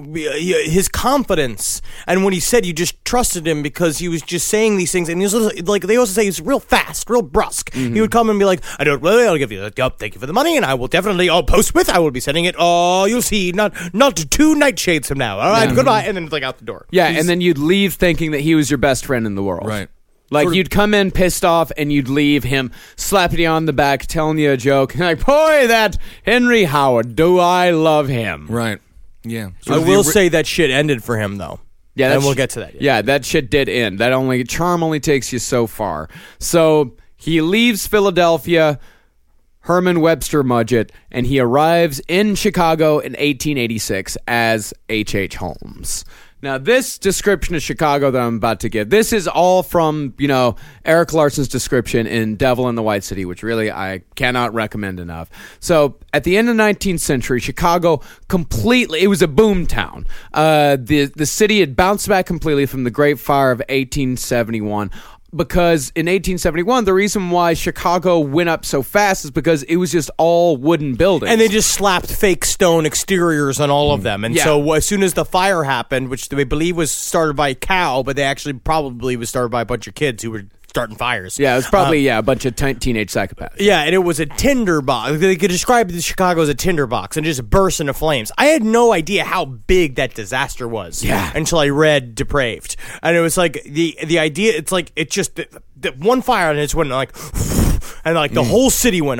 his confidence, and when he said, you just trusted him because he was just saying these things, and he was like, they also say he was real fast, real brusque. He would come and be like, I'll give you thank you for the money, and I will definitely, I will be sending it, you'll see, not 2 nightshades from now, all right, goodbye, and then like out the door. Yeah, and then you'd leave thinking that he was your best friend in the world. Right. Like, you'd come in pissed off, and you'd leave him slapping you on the back, telling you a joke. Like, boy, that Henry Howard, do I love him. Right. Yeah. I will say that shit ended for him, though. Yeah, and we'll get to that. Yeah, that shit did end. Charm only takes you so far. So he leaves Philadelphia, Herman Webster Mudgett, and he arrives in Chicago in 1886 as H.H. Holmes. Now, this description of Chicago that I'm about to give, this is all from, Eric Larson's description in Devil in the White City, which really I cannot recommend enough. So, at the end of the 19th century, Chicago it was a boom town. The city had bounced back completely from the Great Fire of 1871. Because in 1871, the reason why Chicago went up so fast is because it was just all wooden buildings. And they just slapped fake stone exteriors on all of them. And so as soon as the fire happened, which they believe was started by a cow, but they actually probably was started by a bunch of kids who were starting fires. Yeah, it was probably a bunch of teenage psychopaths. Yeah, and it was a tinder box. They could describe Chicago as a tinder box and just burst into flames. I had no idea how big that disaster was until I read Depraved. And it was like the idea, it's like it just the one fire and it just went like, and like the whole city went up.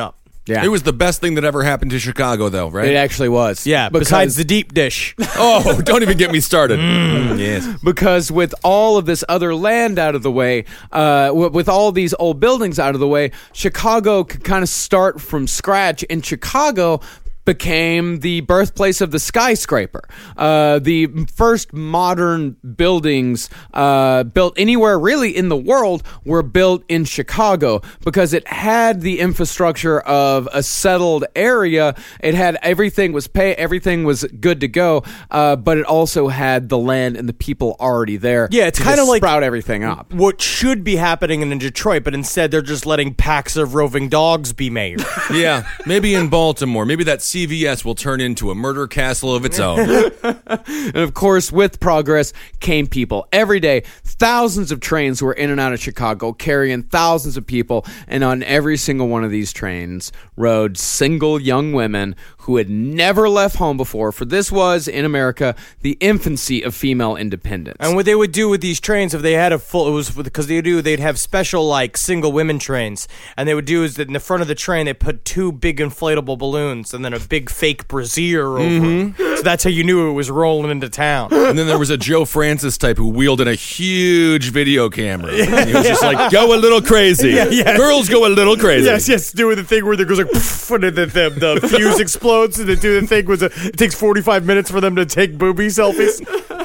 Yeah. It was the best thing that ever happened to Chicago, though, right? It actually was. Yeah, besides the deep dish. Oh, don't even get me started. Yes. Because with all of this other land out of the way, with all these old buildings out of the way, Chicago could kind of start from scratch. And Chicago became the birthplace of the skyscraper. The first modern buildings built anywhere really in the world were built in Chicago because it had the infrastructure of a settled area. It had everything was good to go, but it also had the land and the people already there. Yeah, it's to kind of just like sprout everything up. What should be happening in Detroit, but instead they're just letting packs of roving dogs be mayor. Yeah, maybe in Baltimore. Maybe that CVS will turn into a murder castle of its own. And of course, with progress came people. Every day, thousands of trains were in and out of Chicago, carrying thousands of people. And on every single one of these trains rode single young women who had never left home before. For this was, in America, the infancy of female independence. And what they would do with these trains, if they had they'd have special like single women trains, and they would do is that in the front of the train they put 2 big inflatable balloons and then a big fake brassiere over them. So that's how you knew it was rolling into town. And then there was a Joe Francis type who wheeled in a huge video camera. And he was just like, go a little crazy. Yeah. Girls go a little crazy. Yes, doing the thing where there goes like, poof, and the fuse explodes, and they do the thing where it takes 45 minutes for them to take booby selfies.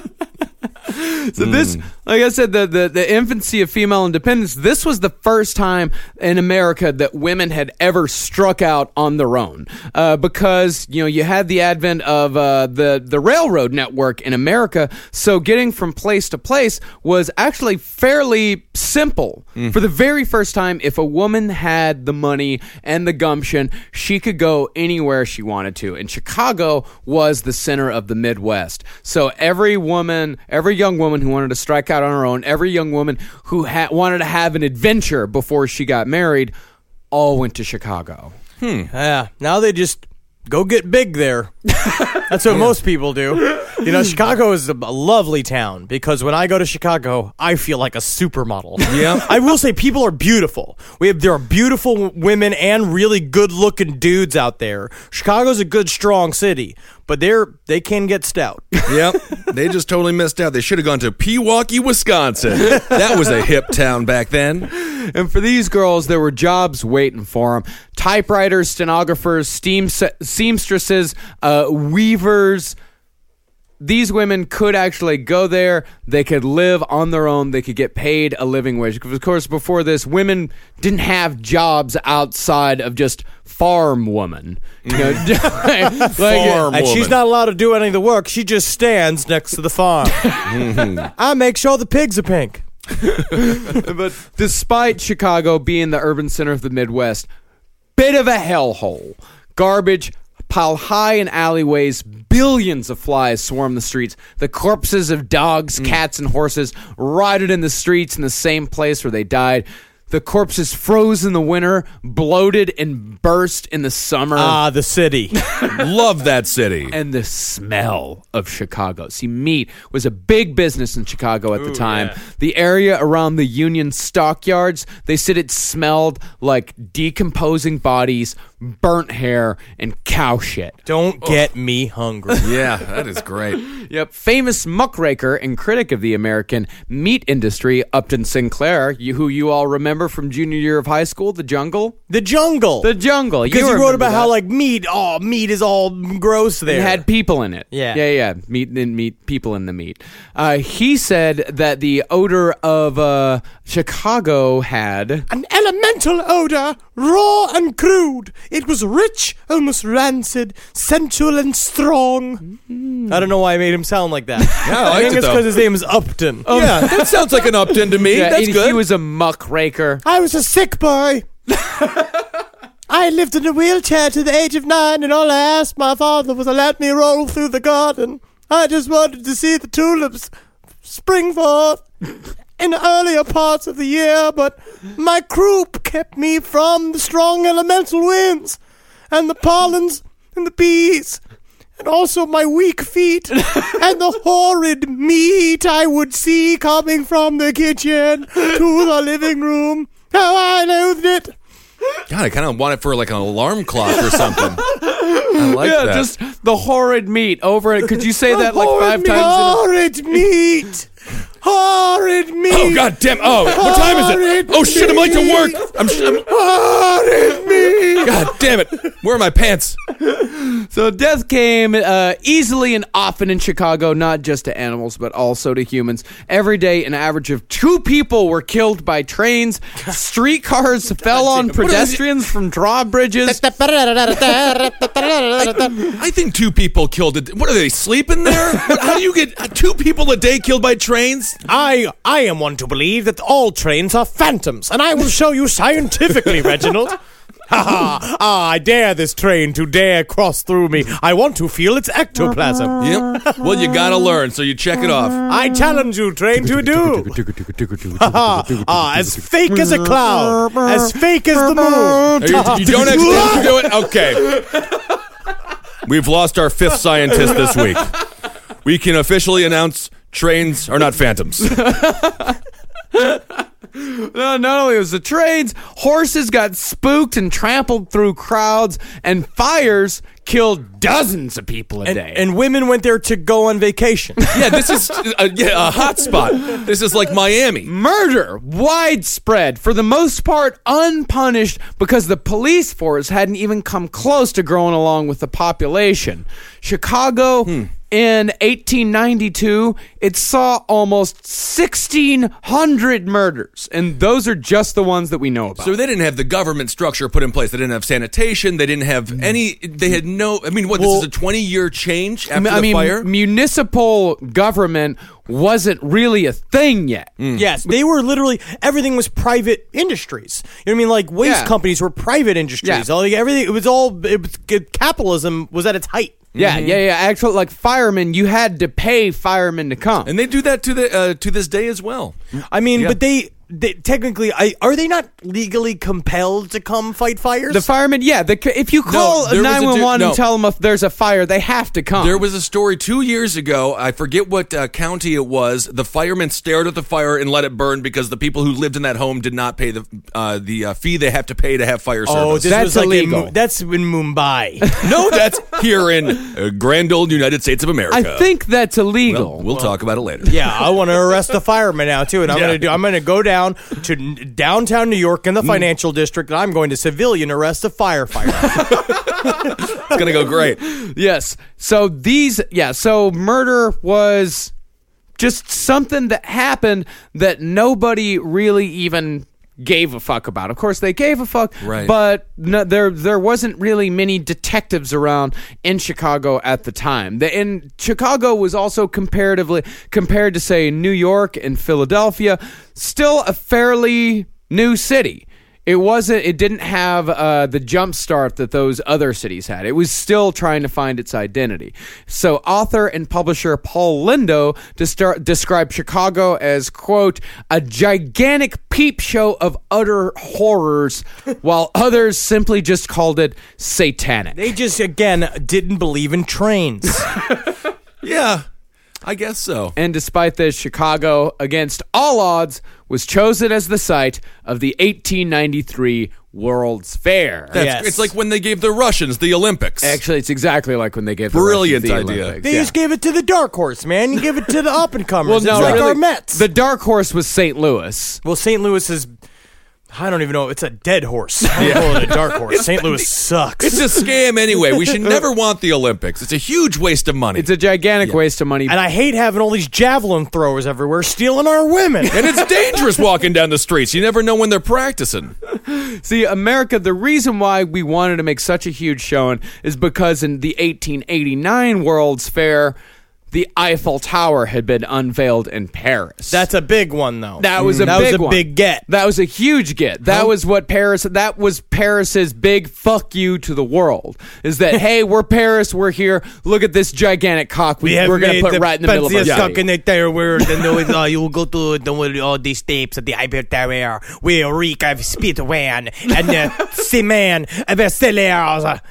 So this, like I said, the infancy of female independence, this was the first time in America that women had ever struck out on their own. Because, you had the advent of the railroad network in America, so getting from place to place was actually fairly simple. For the very first time, if a woman had the money and the gumption, she could go anywhere she wanted to. And Chicago was the center of the Midwest. So every young woman who wanted to strike out on her own, every young woman who wanted to have an adventure before she got married, all went to Chicago. Yeah, now they just go get big there. That's what most people do. Chicago is a lovely town because when I go to Chicago, I feel like a supermodel. Yeah. I will say people are beautiful. There are beautiful women and really good-looking dudes out there. Chicago's a good, strong city, but they can get stout. Yep. They just totally missed out. They should have gone to Pewaukee, Wisconsin. That was a hip town back then. And for these girls, there were jobs waiting for them. Typewriters, stenographers, seamstresses, weavers. These women could actually go there. They could live on their own. They could get paid a living wage. Because, of course, before this, women didn't have jobs outside of just farm woman. And she's not allowed to do any of the work. She just stands next to the farm. I make sure the pigs are pink. But despite Chicago being the urban center of the Midwest, bit of a hellhole. Garbage piled high in alleyways, billions of flies swarmed the streets. The corpses of dogs, cats, and horses rotted in the streets in the same place where they died. The corpses froze in the winter, bloated and burst in the summer. Ah, the city. Love that city. And the smell of Chicago. See, meat was a big business in Chicago at the time. Yeah. The area around the Union stockyards, they said it smelled like decomposing bodies, burnt hair, and cow shit. Don't get me hungry. Yeah, that is great. Yep. Famous muckraker and critic of the American meat industry, Upton Sinclair, who you all remember from junior year of high school, The Jungle? The Jungle. The Jungle. Because he wrote about how, like, meat is all gross there. It had people in it. Yeah. Meat, people in the meat. He said that the odor of Chicago had an elemental odor, raw and crude. It was rich, almost rancid, sensual and strong. I don't know why I made him sound like that. Yeah, I think it's because his name is Upton. Yeah, that sounds like an Upton to me. Yeah, That's good. He was a muckraker. I was a sick boy. I lived in a wheelchair to the age of 9, and all I asked my father was to let me roll through the garden. I just wanted to see the tulips spring forth in the earlier parts of the year, but my croup kept me from the strong elemental winds and the pollens and the bees, and also my weak feet and the horrid meat I would see coming from the kitchen to the living room. How I loathed it. God, I kind of want it for like an alarm clock or something. I like Yeah, that. just the horrid meat over it. Could you say that like 5 times? Horrid meat. Horrid meat. Oh, God damn. Oh, what time is it? Oh, shit, I'm late to work. I'm Horrid meat. God damn it. Where are my pants? So death came easily and often in Chicago, not just to animals, but also to humans. Every day, an average of 2 people were killed by trains. Streetcars fell on pedestrians from drawbridges. I think 2 people killed it. What are they, sleeping there? How do you get 2 people a day killed by trains? I am one to believe that all trains are phantoms, and I will show you scientifically, Reginald. Ha ha! I dare this train to dare cross through me. I want to feel its ectoplasm. Yep. Well, you gotta learn, so you check it off. I challenge you, train, to do. Ha ha! As fake as a cloud, as fake as the moon. You don't actually have to do it? Okay. We've lost our 5th scientist this week. We can officially announce trains are not phantoms. No, not only was the trains, horses got spooked and trampled through crowds, and fires killed dozens of people a day. And women went there to go on vacation. Yeah, this is a hot spot. This is like Miami. Murder, widespread, for the most part unpunished because the police force hadn't even come close to growing along with the population. Chicago, in 1892, it saw almost 1,600 murders, and those are just the ones that we know about. So they didn't have the government structure put in place. They didn't have sanitation. They didn't have any. They had no. I mean, what? This is a 20-year change after the fire. Municipal government wasn't really a thing yet. Yes, they were literally, everything was private industries. You know what I mean? Like waste companies were private industries. Yeah. Everything, capitalism was at its height. Yeah. Actually, like firemen, you had to pay firemen to come. And they do that to this day as well. I mean, but they technically, are they not legally compelled to come fight fires? The firemen, yeah. If you call there was 911 and tell them if there's a fire, they have to come. There was a story 2 years ago. I forget what county it was. The firemen stared at the fire and let it burn because the people who lived in that home did not pay the fee they have to pay to have fire service. Oh, this That's was like illegal. that's in Mumbai. No, that's here in grand old United States of America. I think that's illegal. We'll talk about it later. Yeah, I want to arrest the firemen now too, and I'm going to go down to downtown New York in the financial district, and I'm going to civilian arrest a firefighter. It's going to go great. Yes. So so murder was just something that happened that nobody really even gave a fuck about. Of course, they gave a fuck, right. But no, there wasn't really many detectives around in Chicago at the time. And Chicago was also compared to, say, New York and Philadelphia, still a fairly new city. It didn't have the jump start that those other cities had. It was still trying to find its identity. So author and publisher Paul Lindo described Chicago as, quote, a gigantic peep show of utter horrors, while others simply just called it satanic. They just, again, didn't believe in trains. Yeah, I guess so. And despite this, Chicago, against all odds, was chosen as the site of the 1893 World's Fair. It's like when they gave the Russians the Olympics. Actually, it's exactly like when they gave Brilliant the Russians the idea. Olympics. They just gave it to the dark horse, man. You give it to the up-and-comers. Well, no, it's like really, our Mets. The dark horse was St. Louis. Well, St. Louis is... I don't even know. It's a dead horse. I call it a dark horse. St. Louis sucks. It's a scam anyway. We should never want the Olympics. It's a huge waste of money. It's a gigantic waste of money. And I hate having all these javelin throwers everywhere stealing our women. And it's dangerous walking down the streets. You never know when they're practicing. See, America, the reason why we wanted to make such a huge showing is because in the 1889 World's Fair, the Eiffel Tower had been unveiled in Paris. That's a big one, though. That was a big get. That was a huge get. That was Paris's big fuck you to the world. Is that, hey, we're Paris, we're here, look at this gigantic cock we're going to put right in the middle of our city. In the entire world, and you will go to all these steps at the Eiffel Tower. We reek of spit wine and cement bestsellers.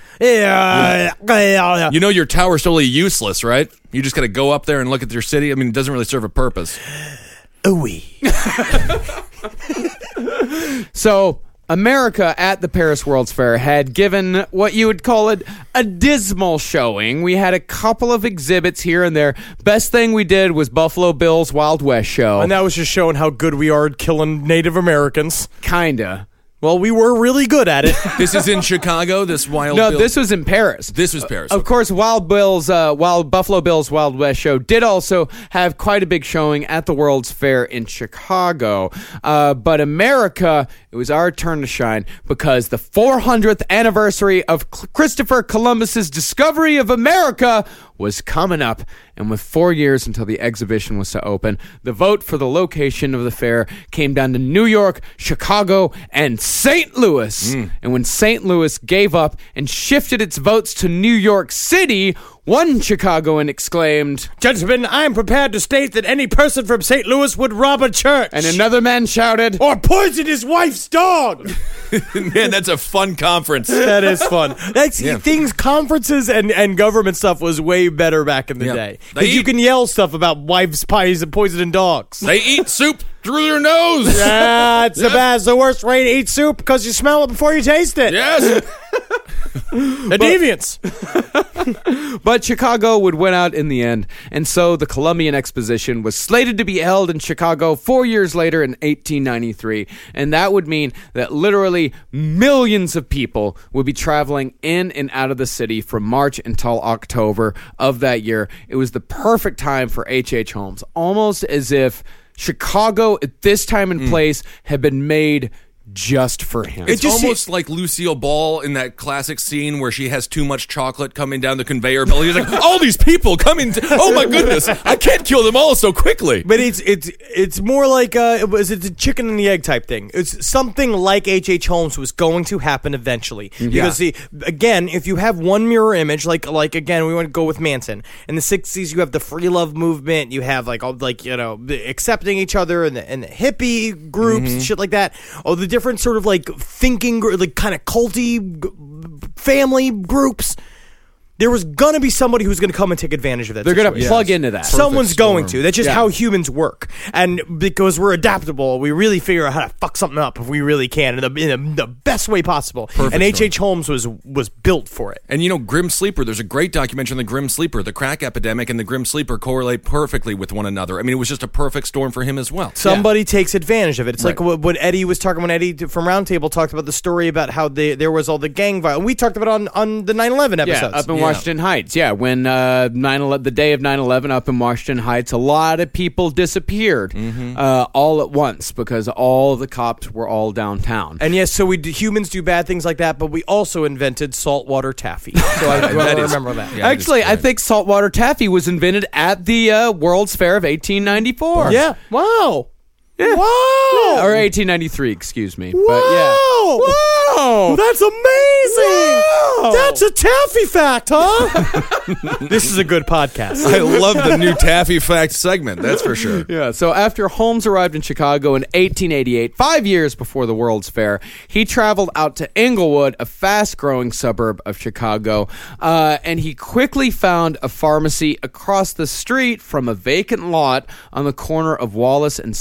You know your tower's totally useless, right? You just got to go up there and look at your city. I mean, it doesn't really serve a purpose. Oui. So America at the Paris World's Fair had given what you would call it a dismal showing. We had a couple of exhibits here and there. Best thing we did was Buffalo Bill's Wild West show. And that was just showing how good we are at killing Native Americans. Kinda. Well, we were really good at it. This is in Chicago, this Wild No, Bill? this was in Paris. This was Paris. Of course, Buffalo Bill's Wild West show did also have quite a big showing at the World's Fair in Chicago. But America, it was our turn to shine because the 400th anniversary of Christopher Columbus's discovery of America was coming up. And with 4 years until the exhibition was to open, the vote for the location of the fair came down to New York, Chicago, and St. Louis. And when St. Louis gave up and shifted its votes to New York City, one Chicagoan exclaimed, Gentlemen, I am prepared to state that any person from St. Louis would rob a church. and another man shouted, or poison his wife's dog. Man, that's a fun conference. That is fun. Conferences and government stuff was way better back in the Yeah. day. They Because you eat- can yell stuff about wives' pies and poisoning dogs. They eat soup through their nose. It's the best. The worst way to eat soup because you smell it before you taste it. Yes. The deviants. But Chicago would win out in the end, and so the Columbian Exposition was slated to be held in Chicago 4 years later in 1893, and that would mean that literally millions of people would be traveling in and out of the city from March until October of that year. It was the perfect time for H.H. Holmes, almost as if Chicago at this time and place had been made just for him. It's almost like Lucille Ball in that classic scene where she has too much chocolate coming down the conveyor belt. He's like, all these people coming. Oh my goodness, I can't kill them all so quickly. But it's more like it's a chicken and the egg type thing. It's something like H.H. Holmes was going to happen eventually. Because see, again, if you have one mirror image, like again, we want to go with Manson. In the 60s, you have the free love movement. You have accepting each other and the hippie groups, shit like that. Oh, the different sort of thinking, kind of culty family groups. There was going to be somebody who's going to come and take advantage of that. They're going to situation. plug into that. Someone's going storm. to. That's just Yeah. how humans work. And because we're adaptable, we really figure out how to fuck something up if we really can in the best way possible. And H.H. Holmes was built for it. And Grim Sleeper, there's a great documentary on the Grim Sleeper. The crack epidemic and the Grim Sleeper correlate perfectly with one another. I mean, it was just a perfect storm for him as well. Somebody takes advantage of it. It's like what Eddie was talking when Eddie from Roundtable talked about the story about how there was all the gang violence. We talked about it on the 9/11 episodes. Yeah, up in Washington Heights. Yeah, when the day of 9/11 up in Washington Heights, a lot of people disappeared all at once because all the cops were all downtown. And yes, so humans do bad things like that, but we also invented saltwater taffy. So I remember that. Yeah, Actually, I correct. think saltwater taffy was invented at the World's Fair of 1894. Yeah. Wow. Yeah. Wow. Or 1893, excuse me. Wow. But yeah. Wow. That's amazing. Wow. That's a taffy fact, huh? This is a good podcast. I love the new Taffy Fact segment, that's for sure. Yeah, so after Holmes arrived in Chicago in 1888, 5 years before the World's Fair, he traveled out to Englewood, a fast-growing suburb of Chicago, and he quickly found a pharmacy across the street from a vacant lot on the corner of Wallace and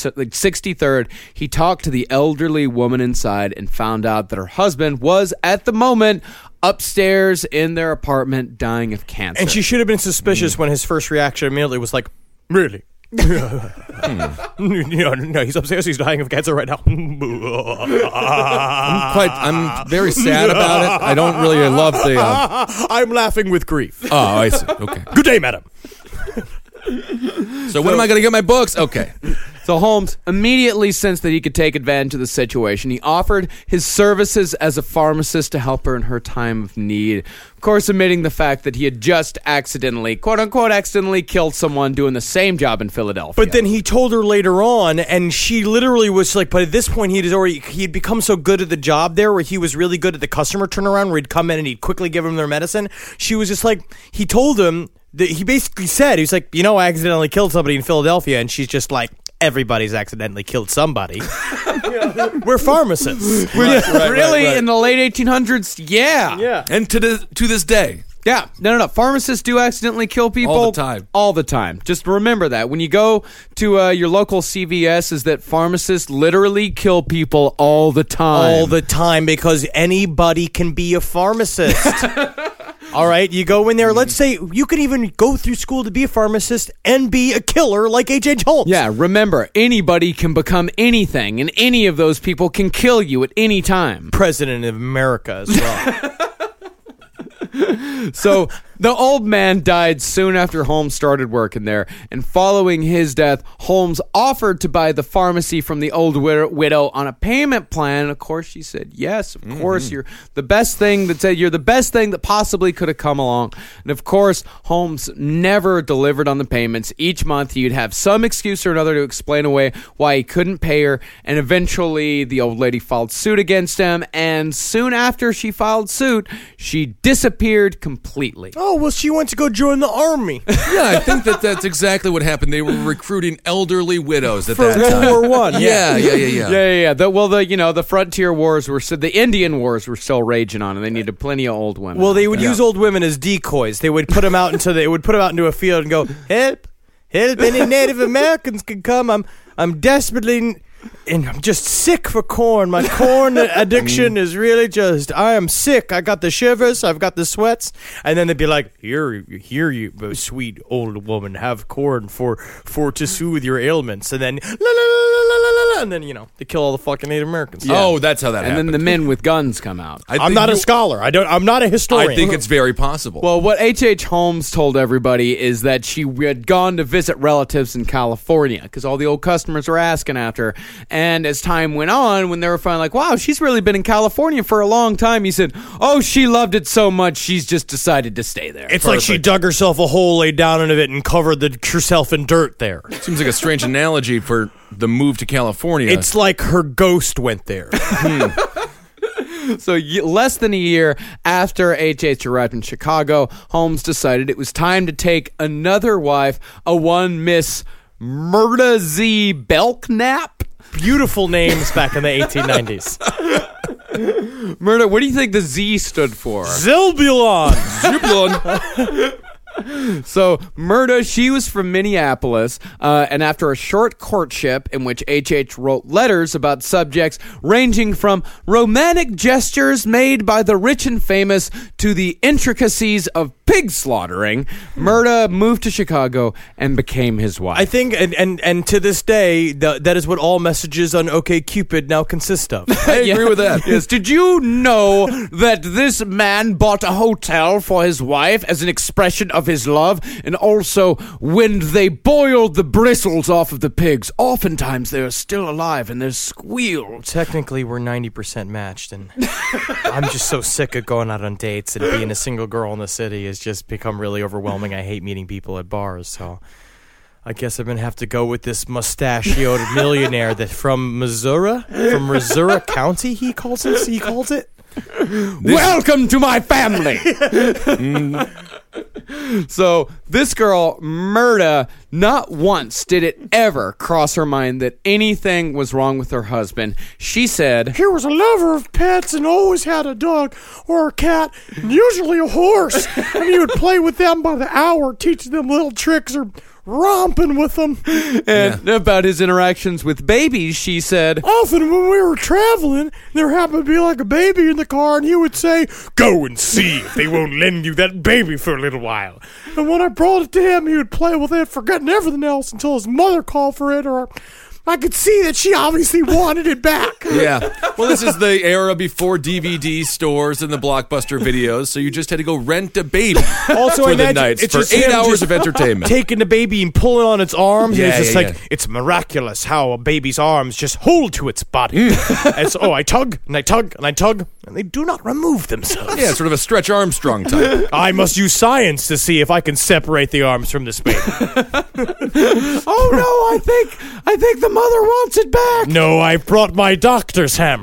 63rd. He talked to the elderly woman inside and found out that her husband was, at the moment, upstairs in their apartment dying of cancer. And she should have been suspicious when his first reaction immediately was like, really? No, he's upstairs. He's dying of cancer right now. I'm very sad about it. I don't really love the... I'm laughing with grief. Oh, I see. Okay. Good day, madam. So when am I going to get my books? Okay. So Holmes immediately sensed that he could take advantage of the situation. He offered his services as a pharmacist to help her in her time of need. Of course, admitting the fact that he had just accidentally, quote-unquote, accidentally killed someone doing the same job in Philadelphia. But then he told her later on, and she literally was like, but at this point, he'd become so good at the job there where he was really good at the customer turnaround where he'd come in and he'd quickly give them their medicine. She was just like, he told him, that he basically said, he was like, I accidentally killed somebody in Philadelphia. And she's just like, everybody's accidentally killed somebody. We're pharmacists. really, in the late 1800s, yeah. And to this day, Yeah, no. Pharmacists do accidentally kill people All the time. All the time. Just remember that when you go to your local CVS, is that pharmacists literally kill people all the time. All the time, because anybody can be a pharmacist. All right, you go in there. Let's say you can even go through school to be a pharmacist and be a killer like H.H. Holmes. Yeah, remember, anybody can become anything, and any of those people can kill you at any time. President of America as well. So the old man died soon after Holmes started working there, and following his death, Holmes offered to buy the pharmacy from the old widow on a payment plan. Of course, she said, yes, of course, you're the best thing that possibly could have come along. And of course, Holmes never delivered on the payments. Each month, he'd have some excuse or another to explain away why he couldn't pay her, and eventually the old lady filed suit against him, and soon after she filed suit, she disappeared completely. Oh, well, she went to go join the army. Yeah, I think that's exactly what happened. They were recruiting elderly widows at For that World time. War I. Yeah. Yeah. The frontier wars the Indian wars were still raging on, and they needed plenty of old women. Well, they would use old women as decoys. They would put them out into a field and go, help, any Native Americans can come. I'm desperately, and I'm just sick for corn. My corn addiction is really I am sick. I got the shivers. I've got the sweats. And then they'd be like, here you, sweet old woman, have corn for to soothe your ailments. And then, la, la, la, la, la, la, and then, they kill all the fucking Native Americans. Yeah. Oh, that's how that and happened. then the men with guns come out. I'm not a scholar. I'm not a historian. I think it's very possible. Well, what H.H. Holmes told everybody is that she had gone to visit relatives in California because all the old customers were asking after her. And as time went on, when they were finally like, wow, she's really been in California for a long time, he said, oh, she loved it so much, she's just decided to stay there. It's like she dug herself a hole, laid down into it, and covered herself in dirt there. Seems like a strange analogy for the move to California. It's like her ghost went there. So less than a year after H.H. arrived in Chicago, Holmes decided it was time to take another wife, a one Miss Myrta Z. Belknap. Beautiful names back in the 1890s. Myrta, what do you think the Z stood for? Zebulon. So, Myrta, she was from Minneapolis, and after a short courtship in which H.H. wrote letters about subjects ranging from romantic gestures made by the rich and famous to the intricacies of pig slaughtering, Myrta moved to Chicago and became his wife. I think, and to this day, that is what all messages on OkCupid now consist of. I agree with that. Yes. Did you know that this man bought a hotel for his wife as an expression of his love? And also, when they boiled the bristles off of the pigs, oftentimes they are still alive and they're squealed. Technically, we're 90% matched, and I'm just so sick of going out on dates, and being a single girl in the city has just become really overwhelming. I hate meeting people at bars, so I guess I'm going to have to go with this mustachioed millionaire that from Missouri County, he calls it. Welcome to my family. So this girl, Myrta, not once did it ever cross her mind that anything was wrong with her husband. She said, He was a lover of pets and always had a dog or a cat, and usually a horse. And he would play with them by the hour, teaching them little tricks or romping with them. and about his interactions with babies, she said, Often when we were traveling, there happened to be like a baby in the car, and he would say, Go and see if they won't lend you that baby for a little while. And when I brought it to him, he would play with it, forgetting everything else until his mother called for it, or I could see that she obviously wanted it back. Yeah. Well, this is the era before DVD stores and the Blockbuster videos, so you just had to go rent a baby Also, for I the imagine nights it's for just 8 him hours just of entertainment. taking the baby and pulling on its arms. Yeah, and it's just yeah, like, yeah. it's miraculous how a baby's arms just hold to its body. And so, I tug, and I tug, and I tug, and they do not remove themselves. Yeah, sort of a Stretch Armstrong type. I must use science to see if I can separate the arms from this baby. oh no, I think the mother wants it back. No, I've brought my doctor's hammer.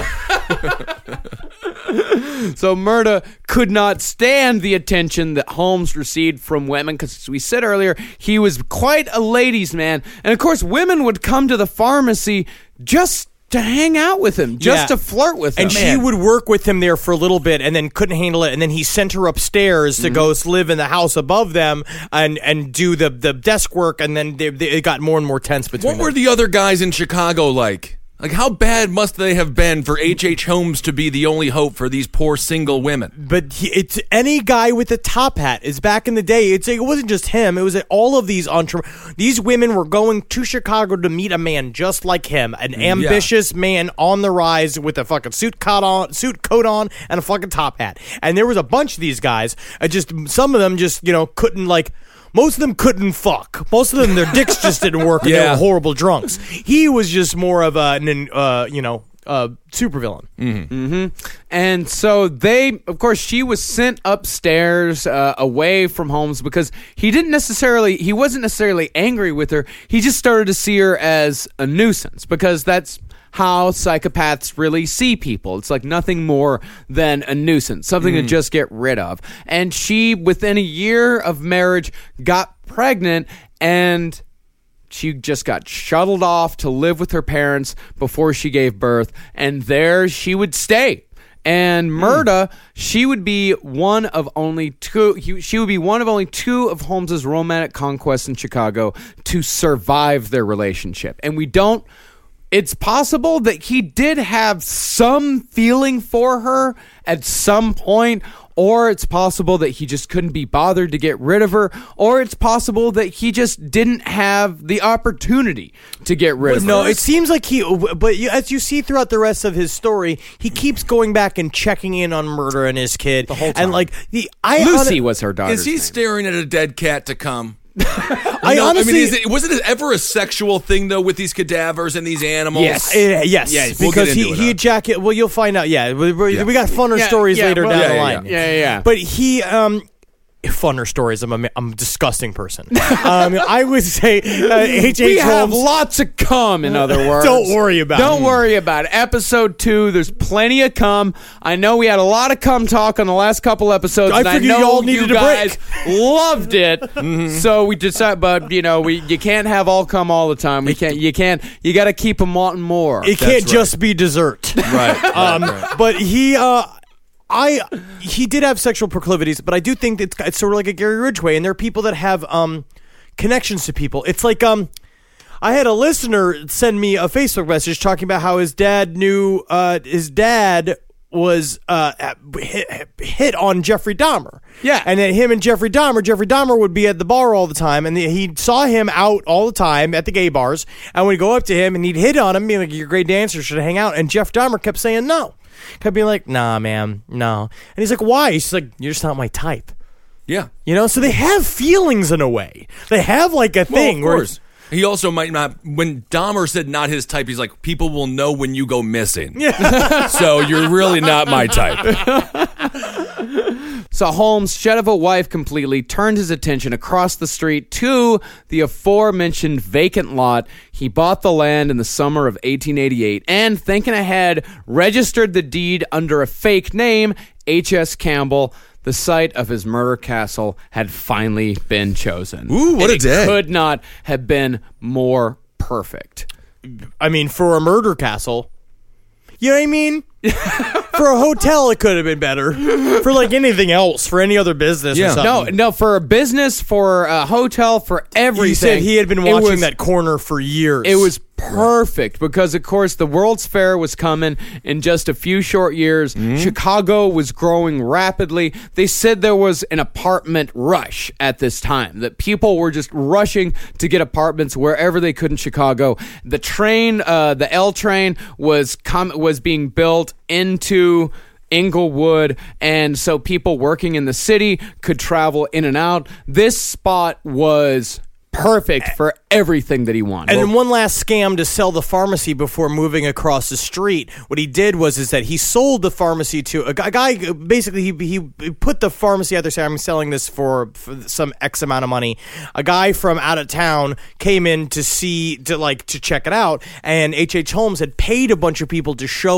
So Myrta could not stand the attention that Holmes received from women because, as we said earlier, he was quite a ladies' man. And, of course, women would come to the pharmacy just to hang out with him, just to flirt with him. And she would work with him there for a little bit and then couldn't handle it. And then he sent her upstairs to go live in the house above them and do the desk work. And then it got more and more tense between them. What were the other guys in Chicago like? Like, how bad must they have been for H.H. Holmes to be the only hope for these poor single women? But it's any guy with a top hat. Is back in the day. It wasn't just him. It was all of these these women were going to Chicago to meet a man just like him, an ambitious man on the rise with a fucking suit coat on, and a fucking top hat. And there was a bunch of these guys. Some of them just couldn't like. Most of them couldn't fuck. Most of them, their dicks just didn't work, and they were horrible drunks. He was just more of a supervillain. And so she was sent upstairs away from Holmes because he wasn't necessarily angry with her. He just started to see her as a nuisance because that's how psychopaths really see people. It's like nothing more than a nuisance, something to just get rid of. And she, within a year of marriage, got pregnant, and she just got shuttled off to live with her parents before she gave birth, and there she would stay. And Murda, she would be one of only two of Holmes's romantic conquests in Chicago to survive their relationship. And it's possible that he did have some feeling for her at some point, or it's possible that he just couldn't be bothered to get rid of her, or it's possible that he just didn't have the opportunity to get rid of her. No, it seems like as you see throughout the rest of his story, he keeps going back and checking in on Murder and his kid the whole time. And Lucy was her daughter. Is he staring at a dead cat to come? Honestly, wasn't it ever a sexual thing though with these cadavers and these animals? Yes. We'll Because get into he ejaculate. Well, you'll find out. Yeah, we got funner stories later down the line. Yeah. But he funner stories. I'm a disgusting person. I would say H.H. We have Holmes. lots of cum, in other words. Don't worry about it. Don't worry about it. Episode 2, there's plenty of cum. I know we had a lot of cum talk on the last couple episodes. I and figured I know y'all needed you a guys break. loved it. So we decided, but you can't have all cum all the time. You got to keep them wanting more. It can't just be dessert. Right. But he did have sexual proclivities, but I do think it's sort of like a Gary Ridgway, and there are people that have connections to people. It's like I had a listener send me a Facebook message talking about how his dad knew his dad was hit on Jeffrey Dahmer. Yeah. And then him and Jeffrey Dahmer would be at the bar all the time, and he saw him out all the time at the gay bars, and would go up to him and he'd hit on him, being like, "You're a great dancer, should hang out." And Jeff Dahmer kept saying no. Kept being like, "Nah, man, no." And he's like, "Why?" He's like, "You're just not my type." Yeah. So they have feelings in a way. They have like a thing. Well, of course. He also might not. When Dahmer said not his type, he's like, people will know when you go missing. So you're really not my type. So Holmes, shed of a wife completely, turned his attention across the street to the aforementioned vacant lot. He bought the land in the summer of 1888 and, thinking ahead, registered the deed under a fake name, H.S. Campbell. The site of his murder castle had finally been chosen. Ooh, what a day. It could not have been more perfect. I mean, for a murder castle, you know what I mean? For a hotel, it could have been better. For like anything else, for any other business or something. No, for a business, for a hotel, for everything. He said he had been watching that corner for years. It was perfect because, of course, the World's Fair was coming in just a few short years. Chicago was growing rapidly. They said there was an apartment rush at this time, that people were just rushing to get apartments wherever they could in Chicago. The train, the L train, was being built into Inglewood, and so people working in the city could travel in and out. This spot was perfect for everything that he wanted. And then one last scam to sell the pharmacy before moving across the street. What he did is that he sold the pharmacy to a guy. Basically, he put the pharmacy out there saying, "I'm selling this for some X amount of money." A guy from out of town came in to check it out, and H.H. Holmes had paid a bunch of people to show up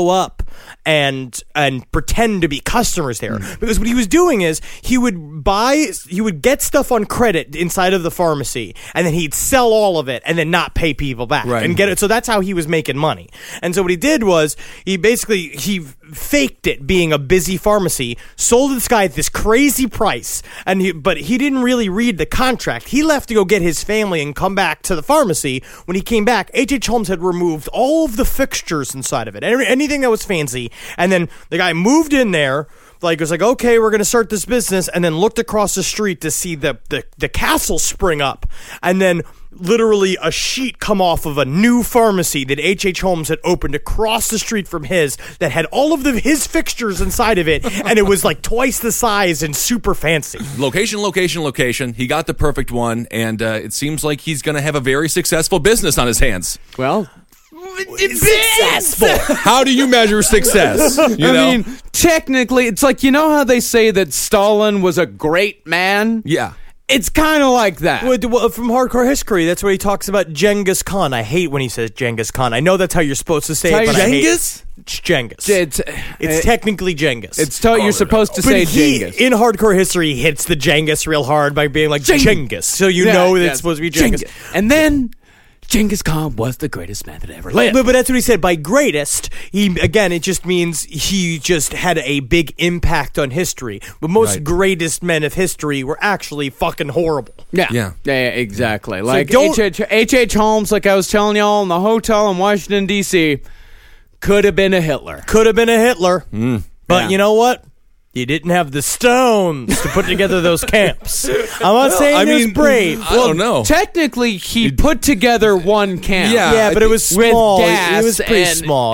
and pretend to be customers there. Because what he was doing is he would get stuff on credit inside of the pharmacy, and then he'd sell all of it and then not pay people back and get it. So that's how he was making money. And so what he did was he faked it being a busy pharmacy, sold this guy at this crazy price, but he didn't really read the contract. He left to go get his family and come back to the pharmacy. When he came back, H.H. Holmes had removed all of the fixtures inside of it, anything that was fancy, and then the guy moved in there, was like, okay, we're going to start this business, and then looked across the street to see the castle spring up, and then literally a sheet come off of a new pharmacy that H.H. Holmes had opened across the street from his that had all of his fixtures inside of it, and it was like twice the size and super fancy. Location. He got the perfect one, and it seems like he's going to have a very successful business on his hands. Well, successful. How do you measure success? I mean, technically, it's like, you know how they say that Stalin was a great man? Yeah. It's kind of like that. Well, from Hardcore History, that's where he talks about Genghis Khan. I hate when he says Genghis Khan. I know that's how you're supposed to say it, but Genghis? It's Genghis. It's technically Genghis. You're supposed to say Genghis. In Hardcore History, he hits the Genghis real hard by being like Genghis. So you know that it's supposed to be Genghis. And then Genghis Khan was the greatest man that ever lived. But that's what he said. By greatest, it just means he just had a big impact on history. But most greatest men of history were actually fucking horrible. Yeah, exactly. Like H.H. Holmes, like I was telling y'all in the hotel in Washington, D.C., could have been a Hitler. But you know what? You didn't have the stones to put together those camps. I'm not saying it was brave. I don't know. Technically, he put together one camp. Yeah, but it was small. With gas, it was pretty small.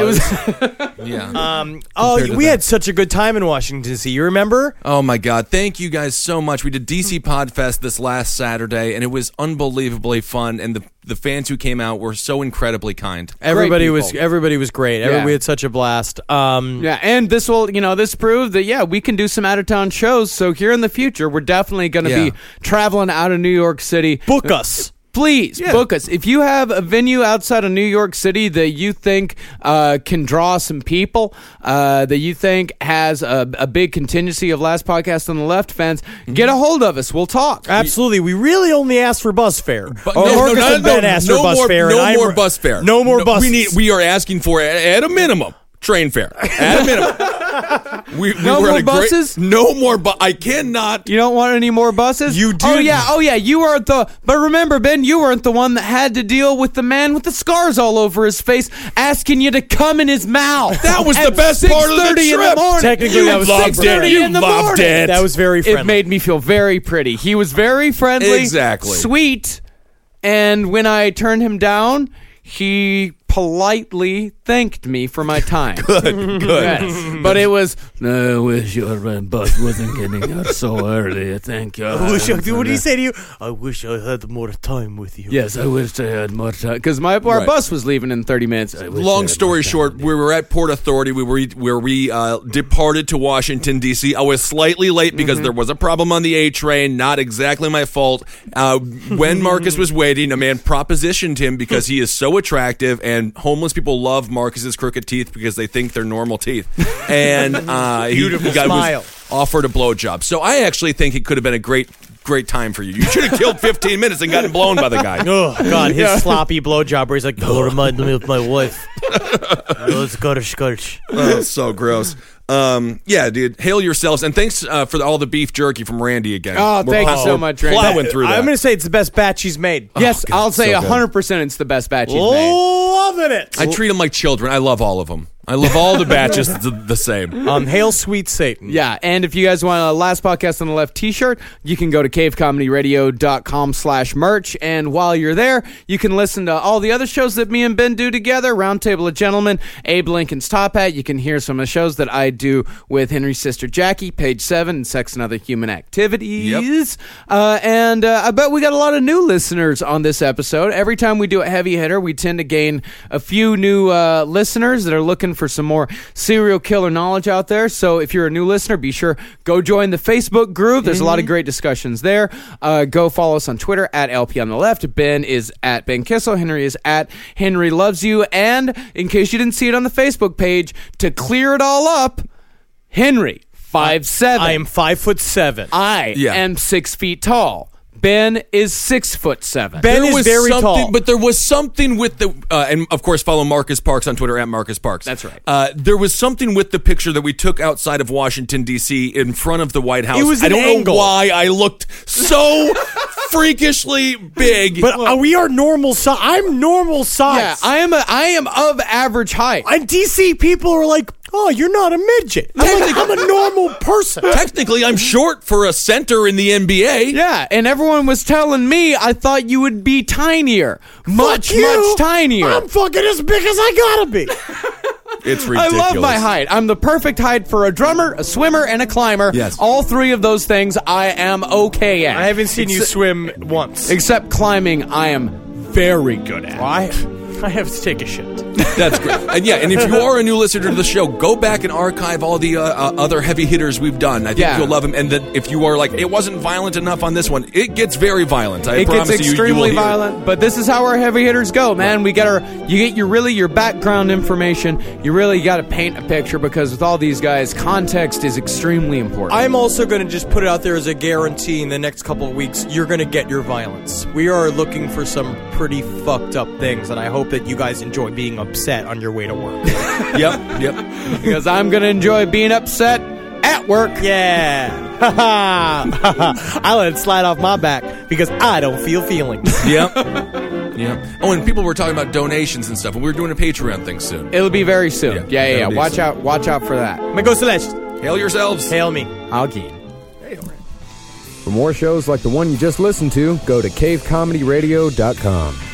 We had such a good time in Washington, D.C. You remember? Oh, my God. Thank you guys so much. We did DC Podfest this last Saturday, and it was unbelievably fun, and the fans who came out were so incredibly kind. Everybody was great. We had such a blast. And this this proved that we can do some out of town shows. So here in the future, we're definitely going to be traveling out of New York City. Book us. Please book us. If you have a venue outside of New York City that you think can draw some people, that you think has a big contingency of Last Podcast on the Left fans, get a hold of us. We'll talk. Absolutely. We really only ask for bus fare. No more bus fare. No more buses. We are asking for, at a minimum, train fare. At a minimum. No more buses? No more buses. I cannot. You don't want any more buses? You do. Oh, yeah. You weren't but remember, Ben, you weren't the one that had to deal with the man with the scars all over his face asking you to come in his mouth. That was the best part of the trip. In the morning. Technically, that was 6:30 in the morning. It. That was very friendly. It made me feel very pretty. He was very friendly. Exactly. Sweet. And when I turned him down, he politely thanked me for my time. Good. Yes. But it was, I wish your bus wasn't getting out so early. Thank you. What did he say to you? I wish I had more time with you. Yes, I wish I had more time. Because our bus was leaving in 30 minutes. Long story short, we were at Port Authority where we departed to Washington, D.C. I was slightly late because there was a problem on the A train. Not exactly my fault. When Marcus was waiting, a man propositioned him because he is so attractive, and homeless people love Marcus's crooked teeth because they think they're normal teeth. And he was offered a blowjob. So I actually think it could have been a great time for you. You should have killed 15 minutes and gotten blown by the guy. Oh, God, his sloppy blowjob where he's like, oh, remind me of my wife. Let's go to Scotch. Oh, so gross. Dude, hail yourselves, and thanks for all the beef jerky from Randy again. Oh, thank you so much, Randy. Plowing through that. I'm going to say it's the best batch he's made. Yes, I'll say 100% it's the best batch he's made. Loving it. I treat them like children. I love all of them. I love all the batches the same. Hail Sweet Satan. Yeah, and if you guys want a Last Podcast on the Left t-shirt, you can go to cavecomedyradio.com/merch, and while you're there, you can listen to all the other shows that me and Ben do together, Roundtable of Gentlemen, Abe Lincoln's Top Hat. You can hear some of the shows that I do with Henry's sister Jackie, Page 7, and Sex and Other Human Activities. Yep. And I bet we got a lot of new listeners on this episode. Every time we do a heavy hitter, we tend to gain a few new listeners that are looking for some more serial killer knowledge out there. So if you're a new listener, be sure go join the Facebook group. There's a lot of great discussions there. Go follow us on Twitter at LP on the Left. Ben is at Ben Kissel. Henry is at Henry Loves You. And in case you didn't see it on the Facebook page, to clear it all up, Henry, 5'7". I am 5'7". I am 6 feet tall. Ben is 6'7". Ben is very tall. But there was something with the, and of course follow Marcus Parks on Twitter at Marcus Parks. That's right. There was something with the picture that we took outside of Washington, D.C. in front of the White House. It was I an don't angle. know why I looked so freakishly big. But we are normal size. I'm normal size. Yeah, I am of average height. And DC people are like, oh, you're not a midget. I'm a normal person. Technically, I'm short for a center in the NBA. Yeah, and everyone was telling me I thought you would be tinier. Much you. tinier. I'm fucking as big as I gotta be. It's I ridiculous. love my height. I'm the perfect height for a drummer, a swimmer, and a climber. Yes. All three of those things I am okay at. I haven't seen you swim once. Except climbing, I am very good at. Why? I have to take a shit. That's great. And if you are a new listener to the show, go back and archive all the other heavy hitters we've done. I think you'll love them. And that if you are like, it wasn't violent enough on this one, it gets very violent. I It promise gets you, extremely you will hear. violent, but this is how our heavy hitters go, man. We get you get your background information. You really got to paint a picture because with all these guys, context is extremely important. I'm also going to just put it out there as a guarantee in the next couple of weeks, you're going to get your violence. We are looking for some pretty fucked up things, and I hope that you guys enjoy being upset on your way to work. Yep. because I'm going to enjoy being upset at work. Yeah. I let it slide off my back because I don't feel feelings. Yep. Yeah. Oh, and people were talking about donations and stuff, and we're doing a Patreon thing soon. It'll be very soon. Yeah. that'll be Watch soon. Watch out for that. Me go Celeste. Hail yourselves. Hail me. Algene. For more shows like the one you just listened to, go to cavecomedyradio.com.